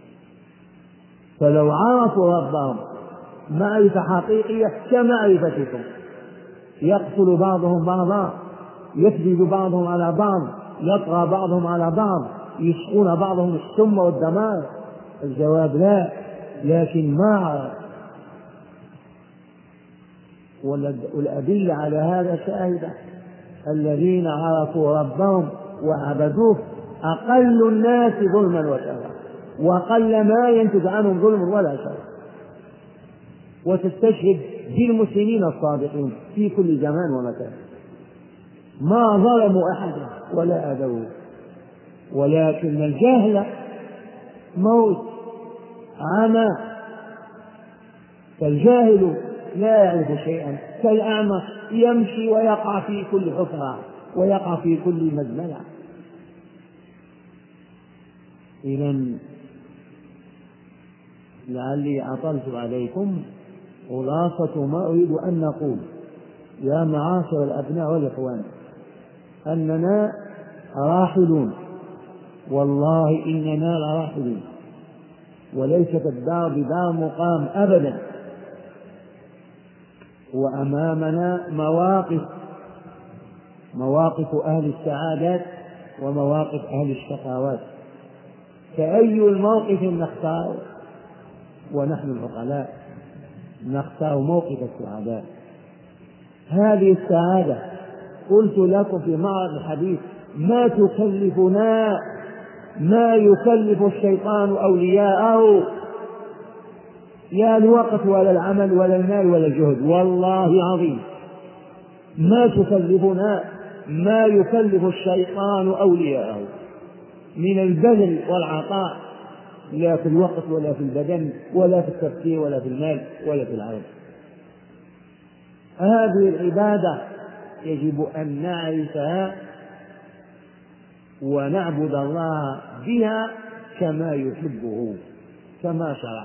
فلو عرفوا ربهم معرفة حقيقية كمعرفتكم، يقتل بعضهم بعضا، يفسد بعضهم على بعض، يطغى بعضهم على بعض، يسقون بعضهم السم والدمار. الجواب لا، لكن ما عرف. والأدلة على هذا شاهدة. الذين عرفوا ربهم وعبدوه أقل الناس ظلما وشرا، وقل ما ينتج عنهم ظلم ولا شر. وتستشهد بالمسلمين الصادقين في كل زمان ومكان، ما ظلموا أحدا ولا أذوه، ولكن الجهل موت عمى. فالجاهل لا يعرف شيئا كالأعمى يمشي ويقع في كل حفرة ويقع في كل مزبلة. إذن لعلي أطلت عليكم، خلاصة ما أريد أن نقول يا معاشر الأبناء والإخوان أننا راحلون، والله إننا لراحلون، وليست الدار بدار مقام أبدا. وأمامنا مواقف أهل السعادات ومواقف أهل الشقاوات، فأي الموقف نختار؟ ونحن العقلاء نختار موقف السعادات. هذه السعادة قلت لكم في معرض الحديث ما تكلفنا ما يكلف الشيطان أولياءه، لا الوقت ولا العمل ولا المال ولا الجهد، والله عظيم ما تكلفنا ما يكلف الشيطان أولياءه من البذل والعطاء، لا في الوقت ولا في البدن ولا في التفكير ولا في المال ولا في العمل. هذه العبادة يجب أن نعرفها ونعبد الله بها كما يحبه كما شرع،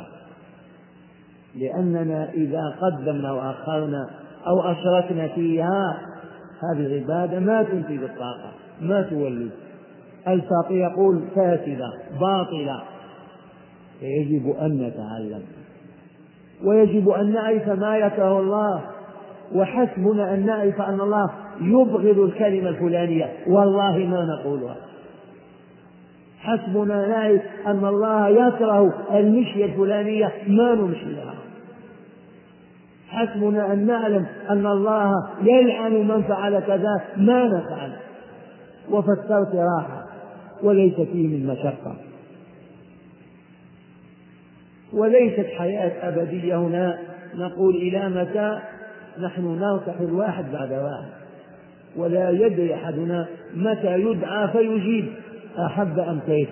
لأننا إذا قدمنا وأخرنا أو أشركنا فيها هذه العبادة ما تنتج الطاقة، ما تولد. الفقيه يقول فاسدة باطلة. فيجب أن نتعلم، ويجب أن نعرف ما يكره الله، وحسبنا أن نعرف أن الله يبغض الكلمة الفلانية والله ما نقولها. حسبنا نعرف أن الله يكره المشية الفلانية ما نمشيها. حسبنا أن نعلم أن الله يلعن من فعل كذا ما نفعل. وفسرت راحة وليس فيه من مشقة، وليست حياة أبدية هنا نقول إلى متى، نحن نرتحل واحد بعد واحد، ولا يدري أحدنا متى يدعى فيجيب أحب أم كيف.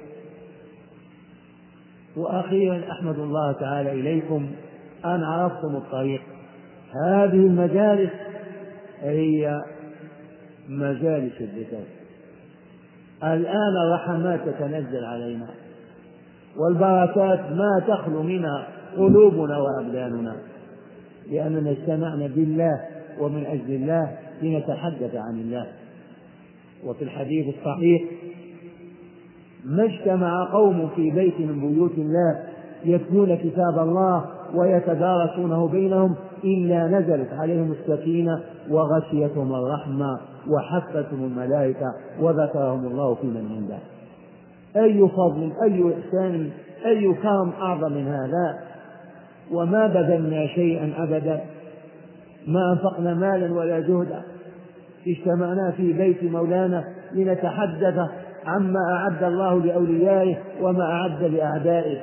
وأخيرا أحمد الله تعالى إليكم أن عرفتم الطريق. هذه المجالس هي مجالس الذكر. الآن الرحمات تتنزل علينا والبركات ما تخلو منها قلوبنا وأبداننا، لأننا اجتمعنا بالله ومن أجل الله لنتحدث عن الله. وفي الحديث الصحيح ما اجتمع قوم في بيت من بيوت الله يتلون كتاب الله ويتدارسونه بينهم إلا نزلت عليهم السكينة وغشيتهم الرحمة وحفتهم الملائكة وذكرهم الله في من عنده. أي فضل، أي إحسان، أي كرم أعظم من هذا؟ وما بذلنا شيئا أبدا، ما أنفقنا مالا ولا جهدا، اجتمعنا في بيت مولانا لنتحدث عما أعد الله لأوليائه وما أعد لأعدائه.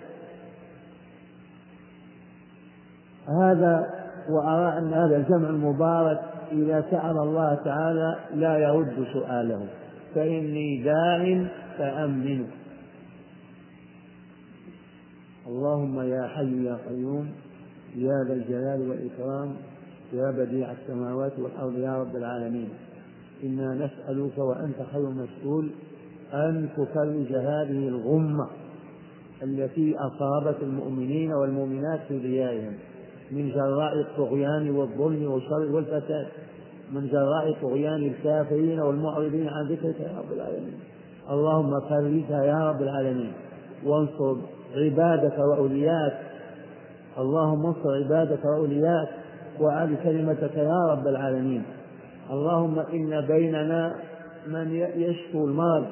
هذا وأرى أن هذا الجمع المبارك إذا سأل الله تعالى لا يرد سؤاله، فإني داع فأمنوا. اللهم يا حي يا قيوم يا ذا الجلال والإكرام يا بديع السماوات والأرض يا رب العالمين، إنا نسألك وأنت خير مسؤول أن تفرج هذه الغمة التي أصابت المؤمنين والمؤمنات في ديارهم من جراء الطغيان والظلم والشر والفساد، من جراء طغيان الكافرين والمعرضين عن ذكرك يا رب العالمين. اللهم فرجها يا رب العالمين وانصر عبادك وأولياءك. اللهم انصر عبادك وأولياءك وأعل كلمتك يا رب العالمين. اللهم إن بيننا من يشكو المرض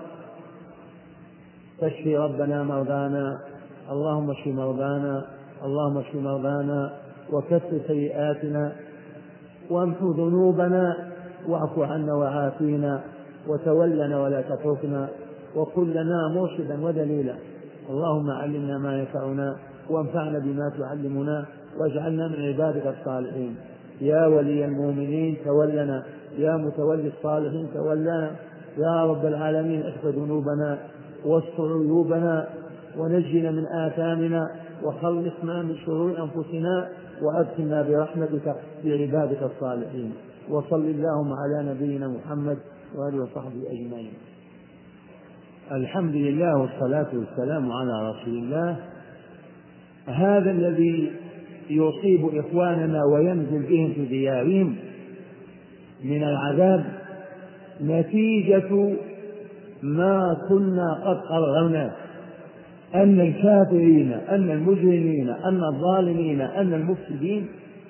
فاشف ربنا مرضانا، اللهم اشف مرضانا، اللهم اشف مرضانا وكفر سيئاتنا وامحو ذنوبنا واعف عنا وعافينا وتولنا ولا تتركنا وكن لنا مرشدا ودليلا. اللهم علمنا ما ينفعنا وانفعنا بما تعلمنا واجعلنا من عبادك الصالحين. يا ولي المؤمنين تولنا، يا متولي الصالحين تولنا، يا رب العالمين اغفر ذنوبنا واستر عيوبنا ونجنا من آثامنا وخلصنا من شرور أنفسنا وأدخلنا برحمتك في عبادك الصالحين. وصل اللهم على نبينا محمد وآله وصحبه أجمعين. الحمد لله والصلاة والسلام على رسول الله. هذا الذي يصيب إخواننا وينزل بهم في ديارهم من العذاب نتيجة ما كنا قد قررنا، أن الكافرين أن المجرمين أن الظالمين أن المفسدين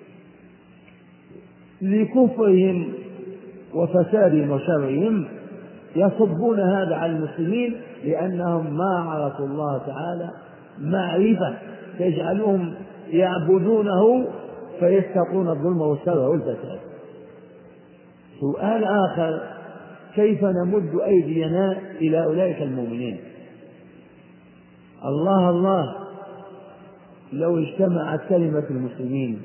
لكفرهم وفسادهم وشرهم يصبون هذا على المسلمين لأنهم ما عرفوا الله تعالى معرفة تجعلهم يعبدونه فيستقون الظلم والشر والفساد. سؤال آخر: كيف نمد أيدينا إلى أولئك المؤمنين؟ الله لو اجتمعت كلمة المسلمين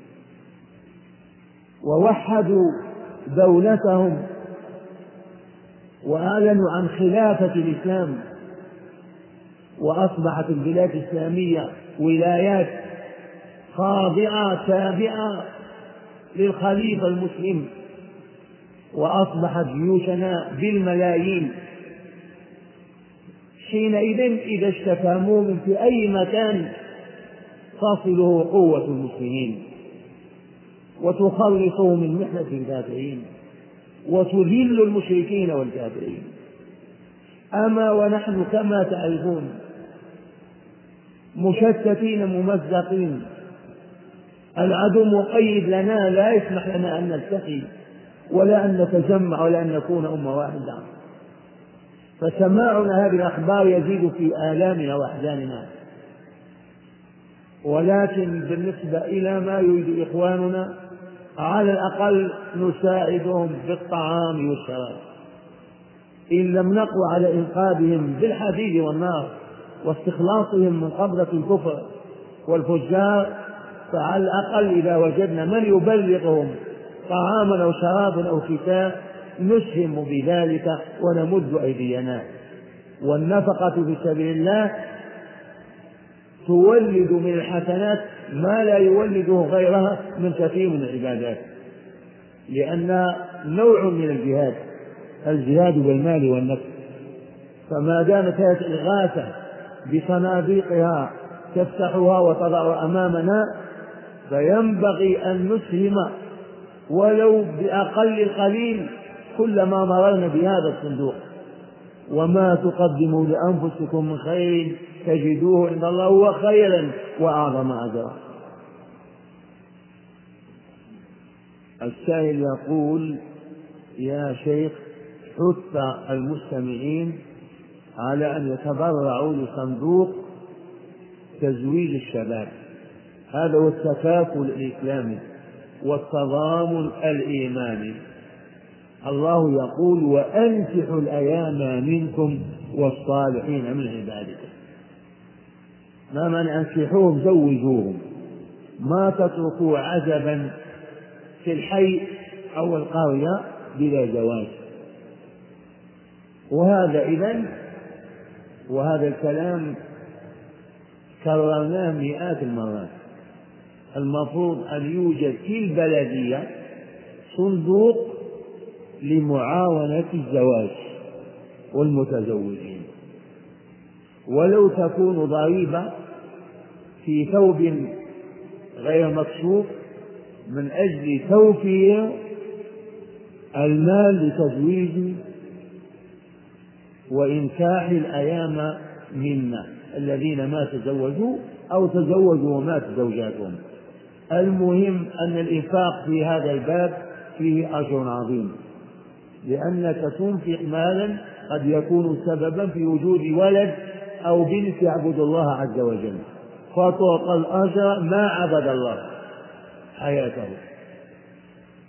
ووحدوا دولتهم وأعلنوا عن خلافة الإسلام وأصبحت البلاد الإسلامية ولايات خاضعة تابعة للخليفة المسلم، وأصبحت جيوشنا بالملايين، حينئذ إذا اشتكى مؤمن في أي مكان تصله قوة المسلمين وتخلصه من محنة الكافرين وتذل المشركين والكافرين. أما ونحن كما تعرفون مشتتين ممزقين، العدو مقيد لنا لا يسمح لنا أن نلتقي ولا أن نتجمع ولا أن نكون أمة واحدة، فسماعنا هذه الأخبار يزيد في آلامنا وأحزاننا. ولكن بالنسبة إلى ما يريد إخواننا على الأقل نساعدهم بالطعام والشراب، إن لم نقوى على إنقاذهم بالحديد والنار واستخلاصهم من قبضة الكفر والفجار، فعلى الأقل إذا وجدنا من يبلغهم طعاما أو شرابا أو كساء نسهم بذلك ونمد أيدينا. والنفقة في سبيل الله تولد من الحسنات ما لا يولده غيرها من كثير من العبادات، لأن نوع من الجهاد بالمال والنفس. فما دامت هذه الإغاثة بصناديقها تفتحها وتضع أمامنا فينبغي أن نسهم ولو بأقل القليل كلما مررنا بهذا الصندوق. وما تقدموا لأنفسكم من خير تجدوه عند الله هو خيرا وأعظم أجرا. السائل يقول: يا شيخ، حث المستمعين على أن يتبرعوا لصندوق تزويج الشباب، هذا هو التكافل الإسلامي والتضامن الإيماني. الله يقول: وأنكحوا الأيام منكم والصالحين من عبادكم. ما من أنكحوهم زوجوهم، ما تتركوا عزبا في الحي أو القرية بلا زواج. وهذا الكلام كررناه مئات المرات. المفروض أن يوجد في البلدية صندوق لمعاونة الزواج والمتزوجين، ولو تكون ضريبة في ثوب غير مكشوف من أجل توفير المال لتزويج وإنكاح الأيام منا الذين ما تزوجوا أو تزوجوا ومات زوجاتهم. المهم أن الإنفاق في هذا الباب فيه أجر عظيم، لأنك تنفق مالا قد يكون سببا في وجود ولد أو بنت يعبد الله عز وجل، فتعطى الأجر ما عبد الله حياته.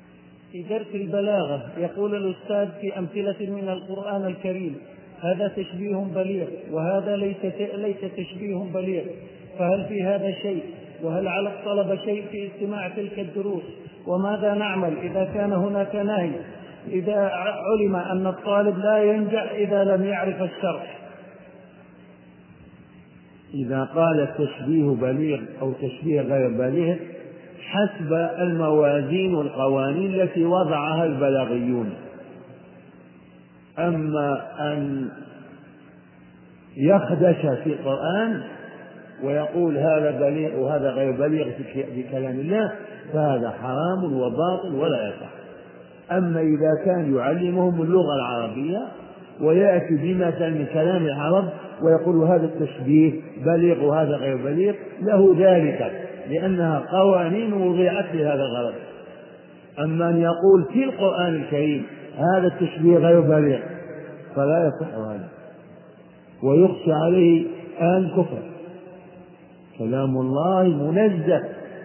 في درس البلاغة يقول الأستاذ في أمثلة من القرآن الكريم هذا تشبيه بليغ وهذا ليس تشبيه بليغ، فهل في هذا شيء؟ وهل على الطلبة شيء في استماع تلك الدروس؟ وماذا نعمل إذا كان هناك نهي، إذا علم أن الطالب لا ينجح إذا لم يعرف الشرح؟ إذا قال التشبيه بليغ أو تشبيه غير بليغ حسب الموازين والقوانين التي وضعها البلاغيون. أما أن يخدش في القرآن ويقول هذا بليغ وهذا غير بليغ في كلام الله فهذا حرام وباطل ولا يصح. أما إذا كان يعلمهم اللغة العربية ويأتي بمثل من كلام العرب ويقول هذا التشبيه بليغ وهذا غير بليغ له ذلك، لأنها قوانين وضعت لهذا الغرض. أما أن يقول في القرآن الكريم هذا التشبيه غير بليغ فلا يصح هذا، ويخشى عليه الكفر. كلام الله منزه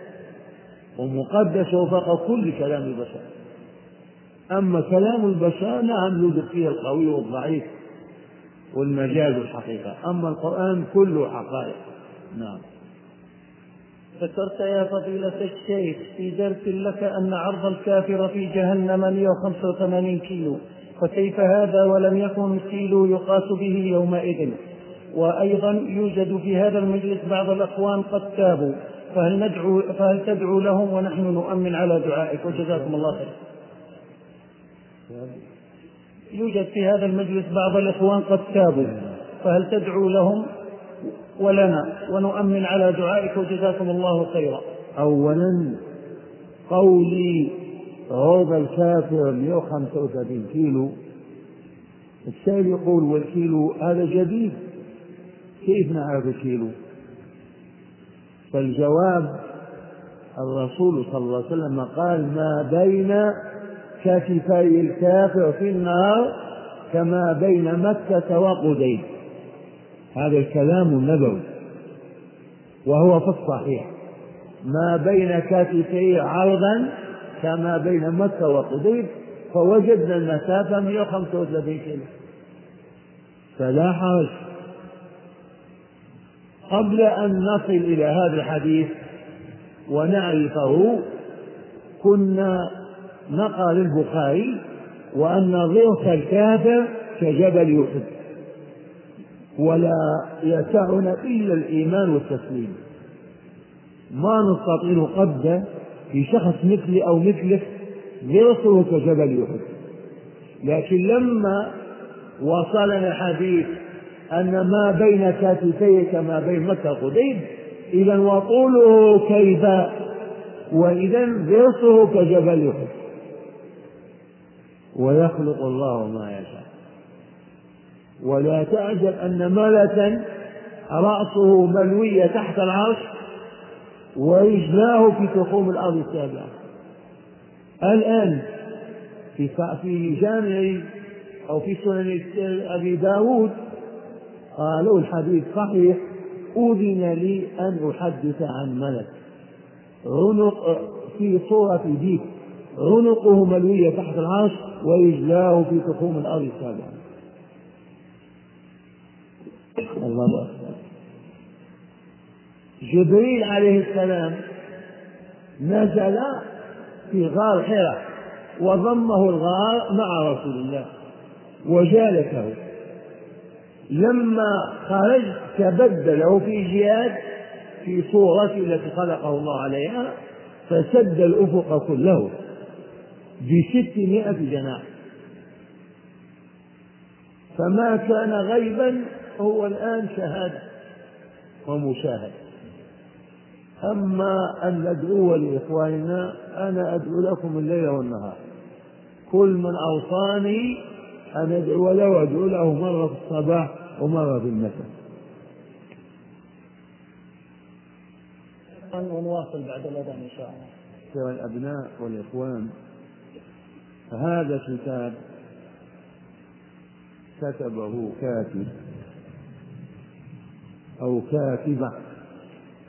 ومقدس وفوق كل كلام البشر. أما كلام البشر نعم يوجد فيه القوي والضعيف والمجاز الحقيقة، أما القرآن كله حقائق. نعم. ذكرت يا فضيلة الشيخ في درس لك أن عرض الكافر في جهنم 185 كيلو، فكيف هذا ولم يكن كيلو يقاس به يومئذ؟ وأيضا يوجد في هذا المجلس بعض الأخوان قد تابوا، فهل تدعو لهم ونحن نؤمن على دعائك وجزاكم الله خير؟ يوجد في هذا المجلس بعض الإخوان قد تابوا، فهل تدعو لهم ولنا ونؤمن على دعائك وجزاكم الله خيرا؟ أولا قولي عرض الكافر 135 كيلو، السائل يقول والكيلو هذا جديد كيف نعرف الكيلو؟ فالجواب الرسول صلى الله عليه وسلم قال ما بين كتفي الكافر في النار كما بين مكة وقديد، هذا الكلام النبوي وهو في الصحيح، ما بين كتفي عرضا كما بين مكة وقديد، فوجدنا المسافة 135 كيلو فلا حرج. قبل أن نصل إلى هذا الحديث ونعرفه كنا نقرأ للبخاري وأن ضرس الكافر كجبل أحد، ولا يسعنا إلا الإيمان والتسليم، ما نستطيع قبضه في شخص مثلي أو مثلك ضرسه كجبل أحد. لكن لما وصلنا الحديث أن ما بين كتفيه كما بين مكة وقديد، إذا وطوله كيف، وإذا ضرسه كجبل أحد، ويخلق الله ما يشاء. ولا تعجب أن ملكا رأسه ملوية تحت العرش ورجلاه في تخوم الأرض السابعة. الآن في جامع أو في سنن أبي داود قالوا الحديث صحيح أذن لي أن أحدث عن ملك عنق في صورة ديك عنقه ملوية تحت العرش ورجلاه في تخوم الأرض السابعة. الله أكبر. جبريل عليه السلام نزل في غار حراء وضمه الغار مع رسول الله وجالسه، لما خرج تبدله في جهاد في صورته التي خلقه الله عليها فسد الأفق كله ب600 جناح، فما كان غيبا هو الآن شهادة ومشاهد. أما أن ندعو لإخواننا أنا أدعو لكم الليل والنهار، كل من أوصاني أن أدعو له وأدعو له مرة في الصباح ومرة في المساء. ونواصل بعد الأذان إن شاء الله. سوى الأبناء والإخوان، هذا كتاب كتبه كاتب أو كاتبة،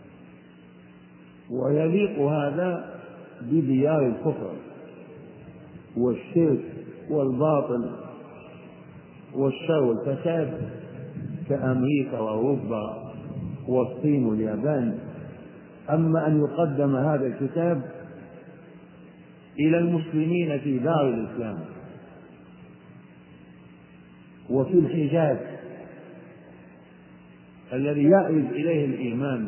ويليق هذا بديار الكفر، والشرك والباطل والشر والفساد كأمريكا وأوروبا والصين واليابان. أما أن يقدم هذا الكتاب إلى المسلمين في دار الإسلام وفي الحجاز الذي يأرد إليه الإيمان،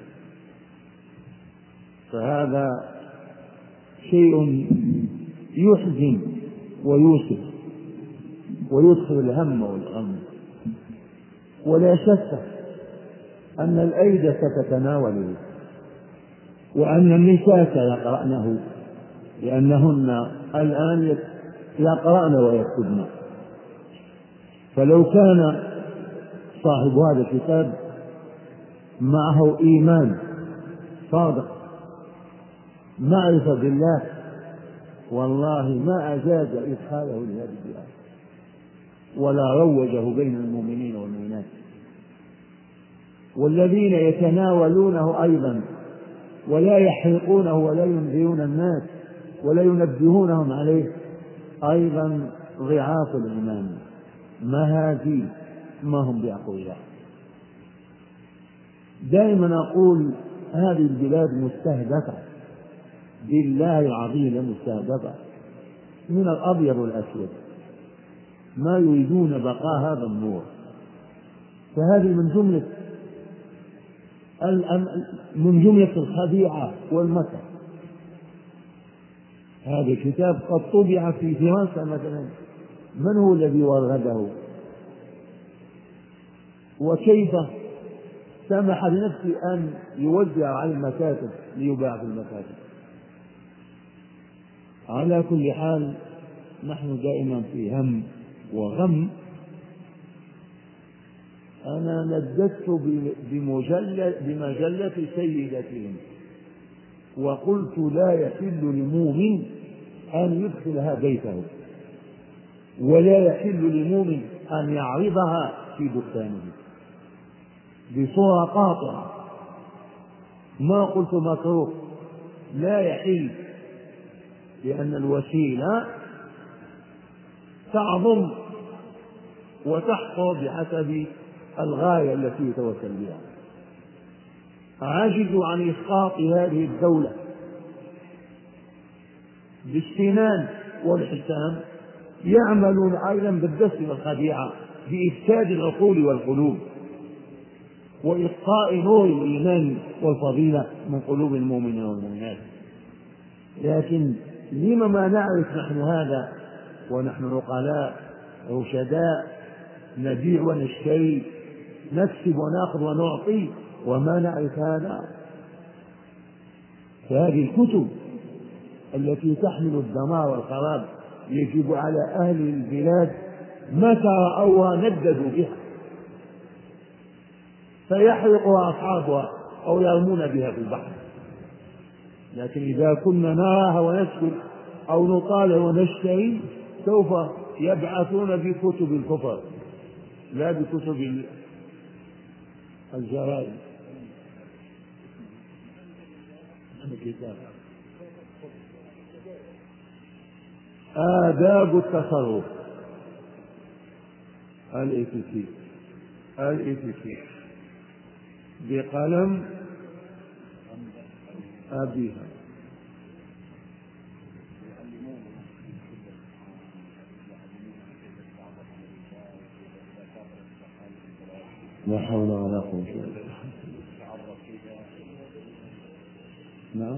فهذا شيء يحزن ويوسف ويدخل الهم والغم. ولا شك أن الأيدي ستتناوله وأن النساء سيقرأنه، لأنهن الآن يقرأن ويكتبن. فلو كان صاحب هذا الكتاب معه إيمان صادق معرفة بالله والله ما أجاز إدخاله لهذه البلاد ولا روجه بين المؤمنين والمؤمنات. والذين يتناولونه أيضا ولا يحرقونه ولا ينذرون الناس ولا ينبهونهم عليه أيضا ضعاف الإيمان مهازيل ما هم بأقوياء. دائما أقول هذه البلاد مستهدفة بالله العظيم، مستهدفة من الأبيض والأسود، ما يريدون بقاء هذا النور. فهذه من جملة الخديعة والمكر. هذا الكتاب قد طبع في فرنسا مثلا، من هو الذي ورده؟ وكيف سمح لنفسه أن يوزع على المكاتب ليباع في المكاتب؟ على كل حال نحن دائما في هم وغم. أنا نددت بمجلة سيدتهم وقلت لا يحل لمؤمن أن يدخلها بيته ولا يحل لمؤمن أن يعرضها في دكانه بصورة قاطعة. ما قلت مكروه، لا يحل، لأن الوسيلة تعظم وتحصل بحسب الغاية التي يتوسل بها. عجزوا عن إسقاط هذه الدولة بالسنان والحسام، يعملون أيضا بالدس والخديعة بإفساد العقول والقلوب وإسقاء نور الإيمان والفضيلة من قلوب المؤمنين والمؤمنات. لكن لما ما نعرف نحن هذا ونحن عقلاء رشداء، نبيع ونشتري، نكسب ونأخذ ونعطي وما نعرف هذا؟ فهذه الكتب التي تحمل الدمار والخراب يجب على أهل البلاد متى رأوها نددوا بها فيحرقها أصحابها أو يرمون بها في البحر. لكن إذا كنا نراها ونسكت أو نطالع ونشتري سوف يبعثون بكتب الكفر لا بكتب الجرائد. الكتاب آداب التصرف الإتيكيت بقلم أبيها. لا حول ولا قوة إلا بالله. نعم.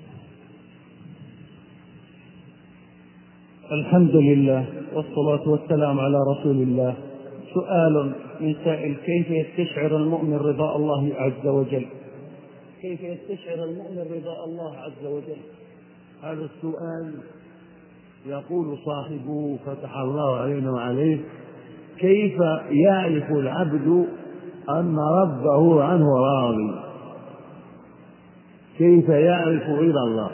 الحمد لله والصلاة والسلام على رسول الله. سؤال من سائل: كيف يستشعر المؤمن رضا الله عز وجل؟ كيف يستشعر المؤمن رضا الله عز وجل؟ هذا السؤال يقول صاحبه فتح الله علينا وعليه: كيف يعرف العبد أن ربه عنه راضي؟ كيف يعرف رضا الله؟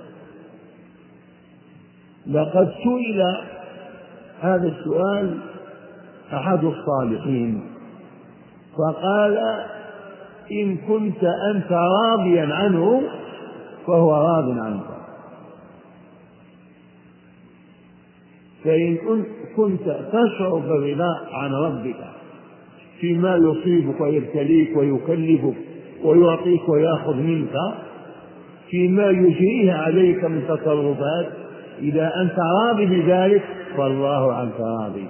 لقد سئل هذا السؤال أحد الصالحين فقال: إن كنت أنت راضيا عنه فهو راض عنك. فإن كنت تشعر بالرضا عن ربك فيما يصيبك ويبتليك ويكلفك ويعطيك ويأخذ منك فيما يجريه عليك من تصرفات، إذا أنت راضي بذلك فالله عنك راضي.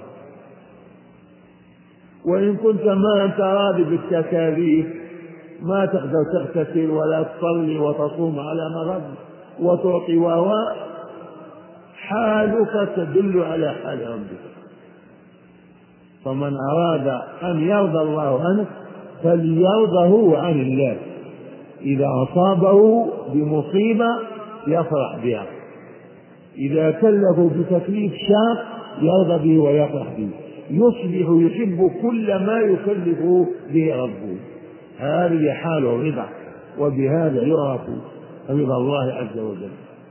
وإن كنت ما أنت راضي بالتكاليف، ما تقدر تغتسل ولا تصلي وتصوم على مرض وتعطي حالك تدل على حال ربك. فمن أراد أن يرضى الله عنه فليرضه عن الله. إذا أصابه بمصيبة يفرح بها، إذا كلفه بتكليف شاق يرضى به ويفرح به، يصبح يحب كل ما يكلفه به ربه. هذه حال الرضا، وبهذا يعرف رضا الله عز وجل.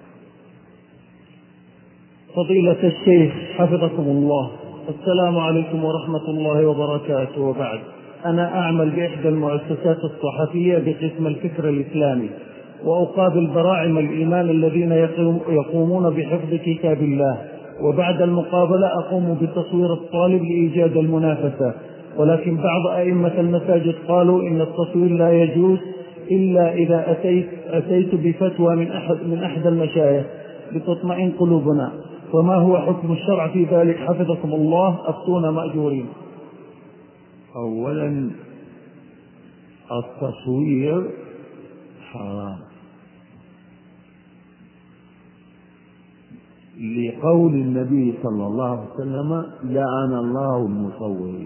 فضيلة الشيخ حفظكم الله، السلام عليكم ورحمة الله وبركاته. وبعد، أنا أعمل بإحدى المؤسسات الصحفية بقسم الفكر الإسلامي، وأقابل براعم الإيمان الذين يقومون بحفظ كتاب الله، وبعد المقابلة أقوم بتصوير الطالب لإيجاد المنافسة. ولكن بعض أئمة المساجد قالوا إن التصوير لا يجوز إلا إذا أتيت بفتوى من أحد المشايخ لتطمئن قلوبنا، فما هو حكم الشرع في ذلك حفظكم الله؟ أفتونا مأجورين. أولا التصوير حرام لقول النبي صلى الله عليه وسلم لعن الله المصورين،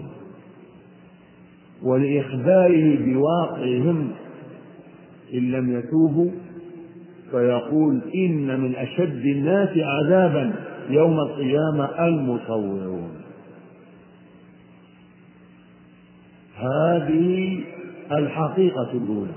ولإخباره بواقعهم إن لم يتوبوا، فيقول إن من أشد الناس عذابا يوم القيامة المصورون. هذه الحقيقة الأولى.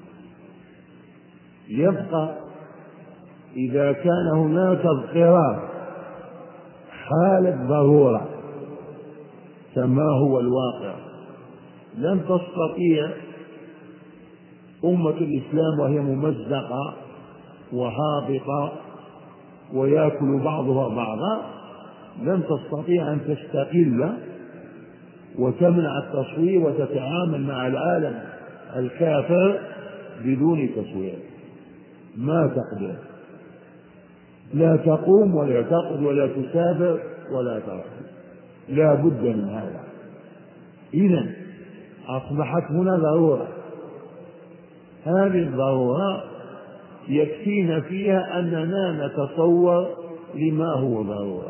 يبقى إذا كان هناك اضطرار حالة ضرورة كما هو الواقع، لن تستطيع أمة الإسلام وهي ممزقة وهابطة ويأكل بعضها بعضا، لن تستطيع أن تستقل وتمنع التصوير وتتعامل مع العالم الكافر بدون تصوير. ما تقدر، لا تقوم ولا تقعد ولا تسافر ولا ترحل، لا بد من هذا. إذن أصبحت هنا ضرورة، هذه الضرورة يكفينا فيها أننا نتصور لما هو ضرورة،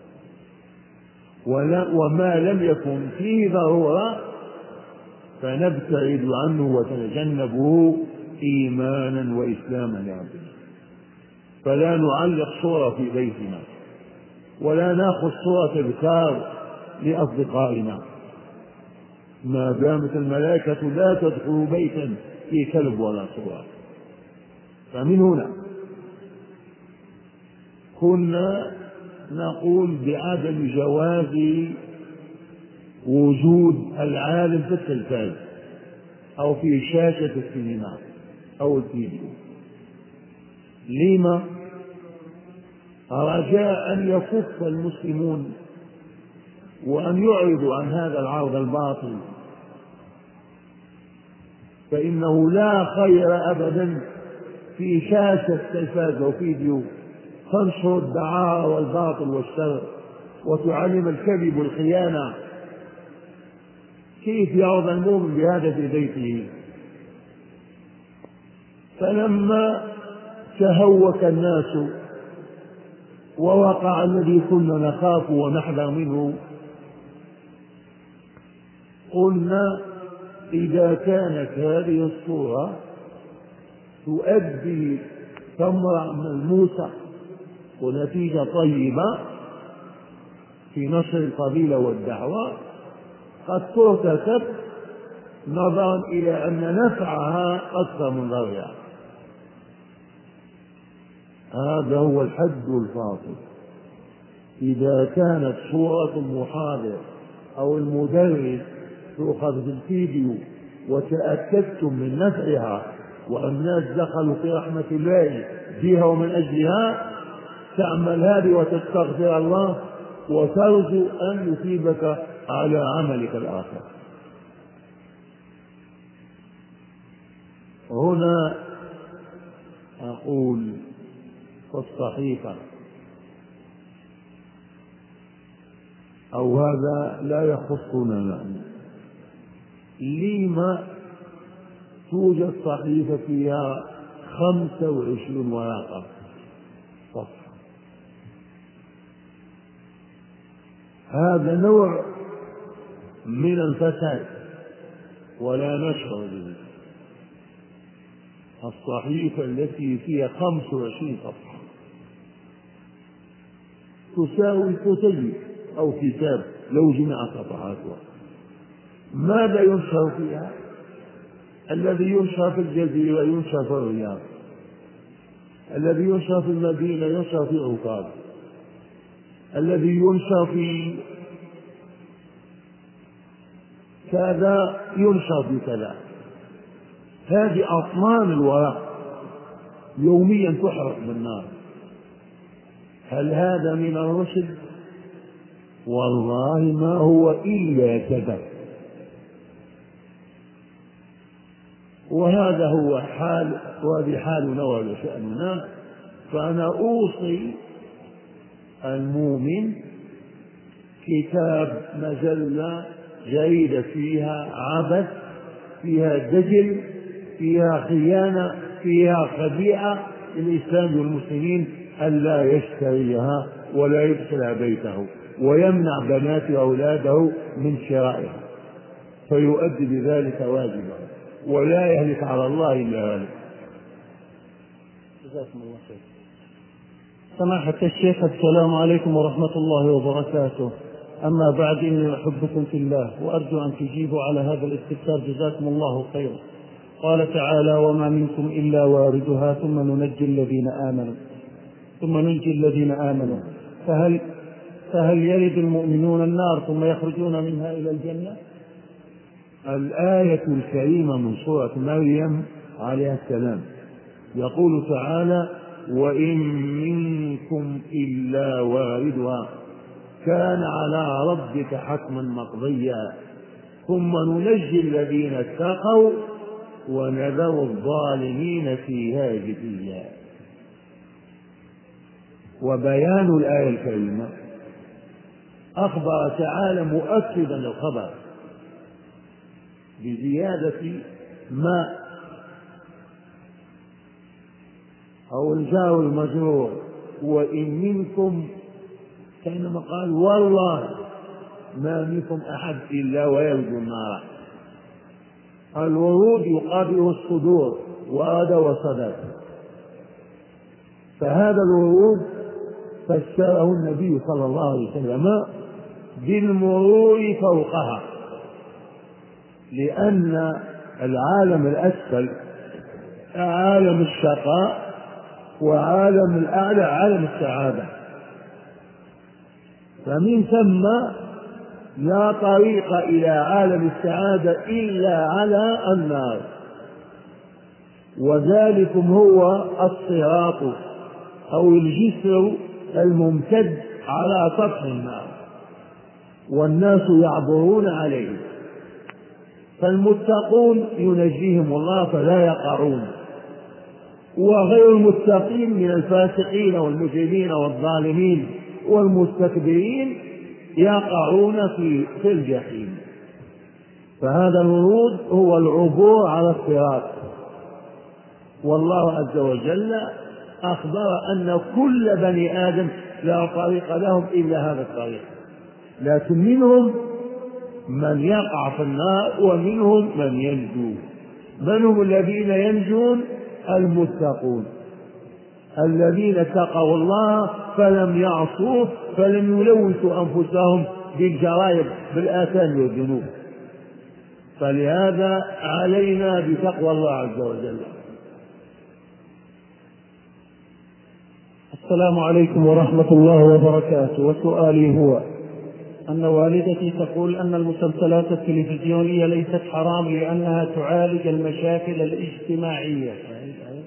وما لم يكن فيه ضرورة فنبتعد عنه وتجنبه إيمانا وإسلاما لربنا. فلا نعلق صورة في بيتنا، ولا نأخذ صورة تذكار لأصدقائنا، ما دامت الملائكة لا تدخل بيتا في كلب ولا صورة. فمن هنا كنا نقول بعدم جواز وجود العالم في التلفاز أو في شاشة السينما أو الفيديو. لما؟ رجاء أن يكف المسلمون وأن يعرضوا عن هذا العرض الباطل، فإنه لا خير أبدا في شاشة تلفاز أو فيديو تنشر الدعارة والباطل والشر وتعلم الكذب والخيانة. كيف يعرض المؤمن بهذا في بيته؟ فلما تهوك الناس ووقع الذي كنا نخاف ونحذر منه، قلنا إذا كانت هذه الصورة تؤدي ثمرة ملموسة ونتيجة طيبة في نشر القبيلة والدعوة، قد ترتكب نظرا إلى أن نفعها أكثر من ضررها. هذا هو الحد الفاصل. إذا كانت صورة المحاضر أو المدرس تؤخذ في الفيديو وتأكدتم من نفعها والناس دخلوا في رحمة الله بها ومن أجلها، تعمل هذه وتستغفر الله وترجو أن يثيبك على عملك الآخر. هنا أقول فالصحيفة أو هذا لا يخصنا نحن، لما توجد صحيفة فيها 25 ورقة صفحة؟ هذا نوع من الفساد ولا نشعر به. الصحيفة التي فيها 25 صفحة تساوي كتيب أو كتاب لو جمع صفحاتها. ماذا ينشر فيها؟ الذي ينشر في الجزيرة ينشر في الرياض، الذي ينشر في المدينة ينشر في عكاظ، الذي ينشر في كذا ينشر في كذا. هذه أطنان الورق يوميا تحرق بالنار. هل هذا من الرشد؟ والله ما هو إلا كذب. وهذا هو حال، وهذه حالنا وهذا شأننا. فأنا أوصي المؤمن كتاب مجلة جيدة فيها عبث، فيها دجل، فيها خيانة، فيها خديعة للإسلام والمسلمين، ألا يشتريها ولا يدخلها بيته ويمنع بنات أولاده من شرائها، فيؤدي بذلك واجبه ولا يهلك على الله إلا هلك. جزاكم الله خير. سماحة الشيخ، السلام عليكم ورحمة الله وبركاته. أما بعد، إني أحبكم في الله وأرجو أن تجيبوا على هذا الاستفسار جزاكم الله خيرا. قال تعالى: وما منكم إلا واردها ثم ننجي الذين آمنوا فهل يرد المؤمنون النار ثم يخرجون منها إلى الجنة؟ الآية الكريمة من سورة مريم عليه السلام يقول تعالى: وإن منكم إلا واردها كان على ربك حتما مقضيا ثم ننجي الذين اتقوا ونذر الظالمين فيها جثيا. وبيان الآية الكريمة أخبر تعالى مؤكدا الخبر بزيادة ما أو الجار المجرور وإن منكم، كأنما قال والله ما منكم أحد إلا ويرد النار. الورود يقابله الصدور، ورد وصدر. فهذا الورود فسره النبي صلى الله عليه وسلم بالمرور فوقها، لأن العالم الأسفل عالم الشقاء وعالم الأعلى عالم السعادة، فمن ثم لا طريق إلى عالم السعادة إلا على النار، وذلكم هو الصراط أو الجسر الممتد على سطح النار والناس يعبرون عليه، فالمتقون ينجيهم الله فلا يقعون، وغير المتقين من الفاسقين والمجرمين والظالمين والمستكبرين يقعون في الجحيم. فهذا الورود هو العبور على الصراط، والله عز وجل أخبر أن كل بني آدم لا طريق لهم إلا هذا الطريق، لكن منهم من يقع في النار ومنهم من ينجو. من هم الذين ينجون؟ المتقون الذين اتقوا الله فلم يعصوه، فلم يلوثوا أنفسهم بالجرائم بالآثام والذنوب. فلهذا علينا بتقوى الله عز وجل. السلام عليكم ورحمة الله وبركاته. وسؤالي هو أن والدتي تقول أن المسلسلات التلفزيونية ليست حرام لأنها تعالج المشاكل الاجتماعية.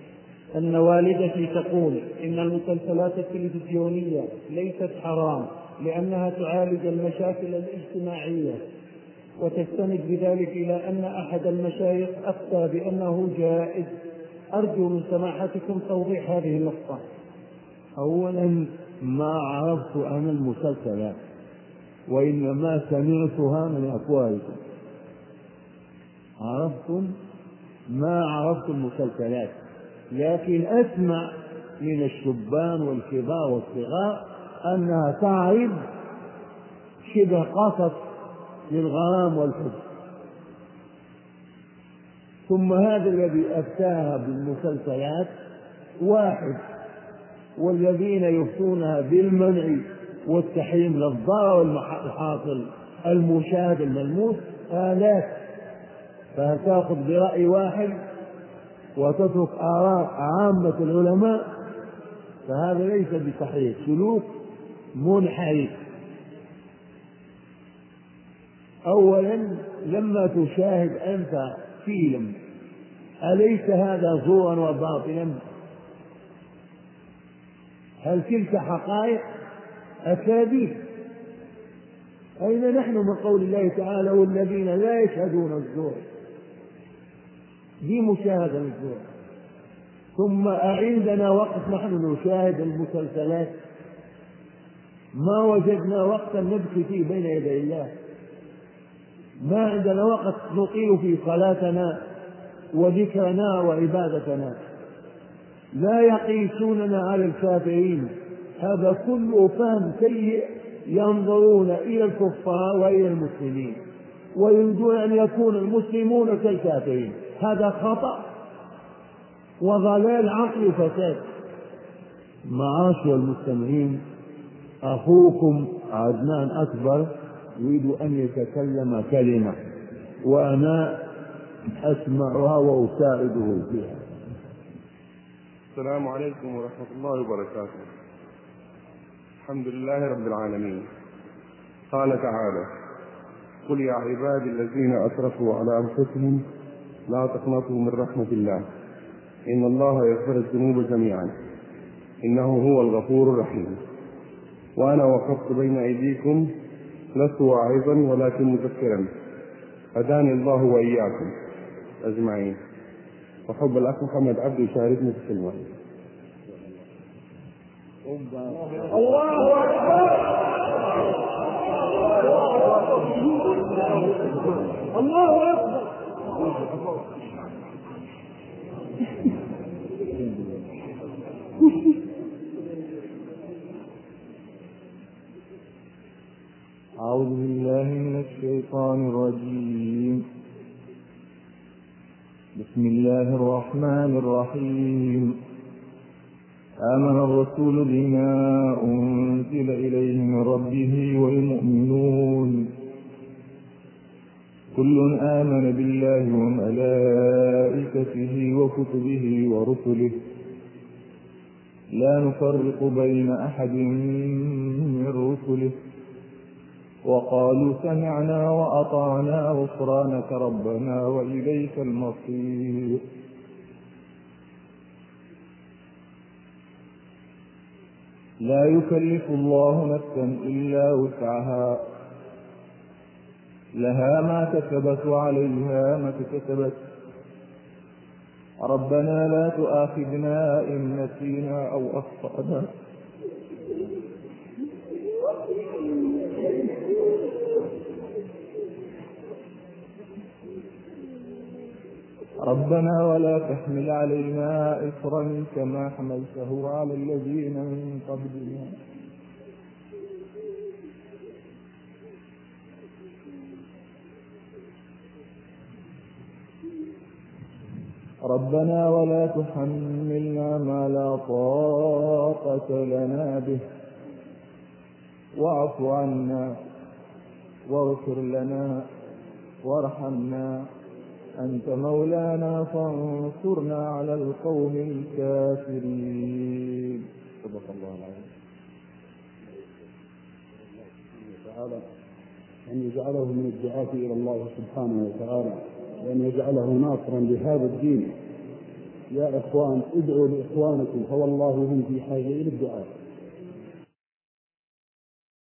أن والدتي تقول إن المسلسلات التلفزيونية ليست حرام لأنها تعالج المشاكل الاجتماعية، وتستند بذلك إلى أن أحد المشايخ أفتى بأنه جائز. أرجو من سماحتكم توضيح هذه النقطة. أولا ما عرفت أنا المسلسلات، وإنما سمعتها من أفواهكم. عرفتم؟ ما عرفت المسلسلات، لكن أسمع من الشبان والكبار والصغار أنها تعرض شبه قصص للغرام والحب. ثم هذا الذي أفتاها بالمسلسلات واحد، والذين يفتونها بالمنع والتحريم للضرر والحاصل المشاهد الملموس آلاف. فتأخذ برأي واحد وتترك آراء عامة العلماء، فهذا ليس بتحريف، سلوك منحرف. أولا لما تشاهد أنت فيلم أليس هذا زورا وباطلا؟ هل تلك حقائق؟ أكاذيب. أين نحن من قول الله تعالى والذين لا يشهدون الزور؟ دي مشاهدة الزور. ثم عندنا وقت نحن نشاهد المسلسلات؟ ما وجدنا وقتا نبكي فيه بين يدي الله، ما عندنا وقت نطيل في صلاتنا وذكرنا وعبادتنا. لا يقيسوننا على الكافرين، هذا كله فهم سيء، ينظرون إلى الكفار وإلى المسلمين ويريدون أن يكون المسلمون كالكافرين. هذا خطأ وضلال عقل وفساد. معاشر المستمعين، أخوكم عدنان أكبر يريد أن يتكلم كلمة وأنا أسمعها وأساعده فيها. السلام عليكم ورحمة الله وبركاته. الحمد لله رب العالمين. قال تعالى: قل يا عبادي الذين أسرفوا على أنفسهم لا تقنطوا من رحمة الله إن الله يغفر الذنوب جميعا إنه هو الغفور الرحيم. وأنا وقفت بين أيديكم لست واعظا ولكن مذكرا، هداني الله وإياكم أجمعين. وحب الأخ محمد عبد يشاركني في الكلمة. الله أكبر الله أكبر. أعوذ بالله من الشيطان الرجيم. بسم الله الرحمن الرحيم. آمن الرسول بما أنزل إليه من ربه والمؤمنون كل آمن بالله وملائكته وكتبه ورسله لا نفرق بين أحد من رسله وقالوا سمعنا وأطعنا غفرانك ربنا وإليك المصير. لا يكلف الله نفسا إلا وسعها لها ما كسبت وعليها ما اكتسبت ربنا لا تؤاخذنا إن نسينا أو أخطأنا ربنا ولا تحمل علينا إصرا كما حملته على الذين من قبلنا ربنا ولا تحملنا ما لا طاقة لنا به واعف عنا واغفر لنا وارحمنا أنت مولانا فانصرنا على القوم الكافرين. صدق الله العظيم. تعالى أن يجعله من الدعاة إلى الله سبحانه وتعالى، وأن يجعله ناصرا لهذا الدين. يا إخوان ادعوا لإخوانكم فوالله هم في حاجة إلى الدعاء.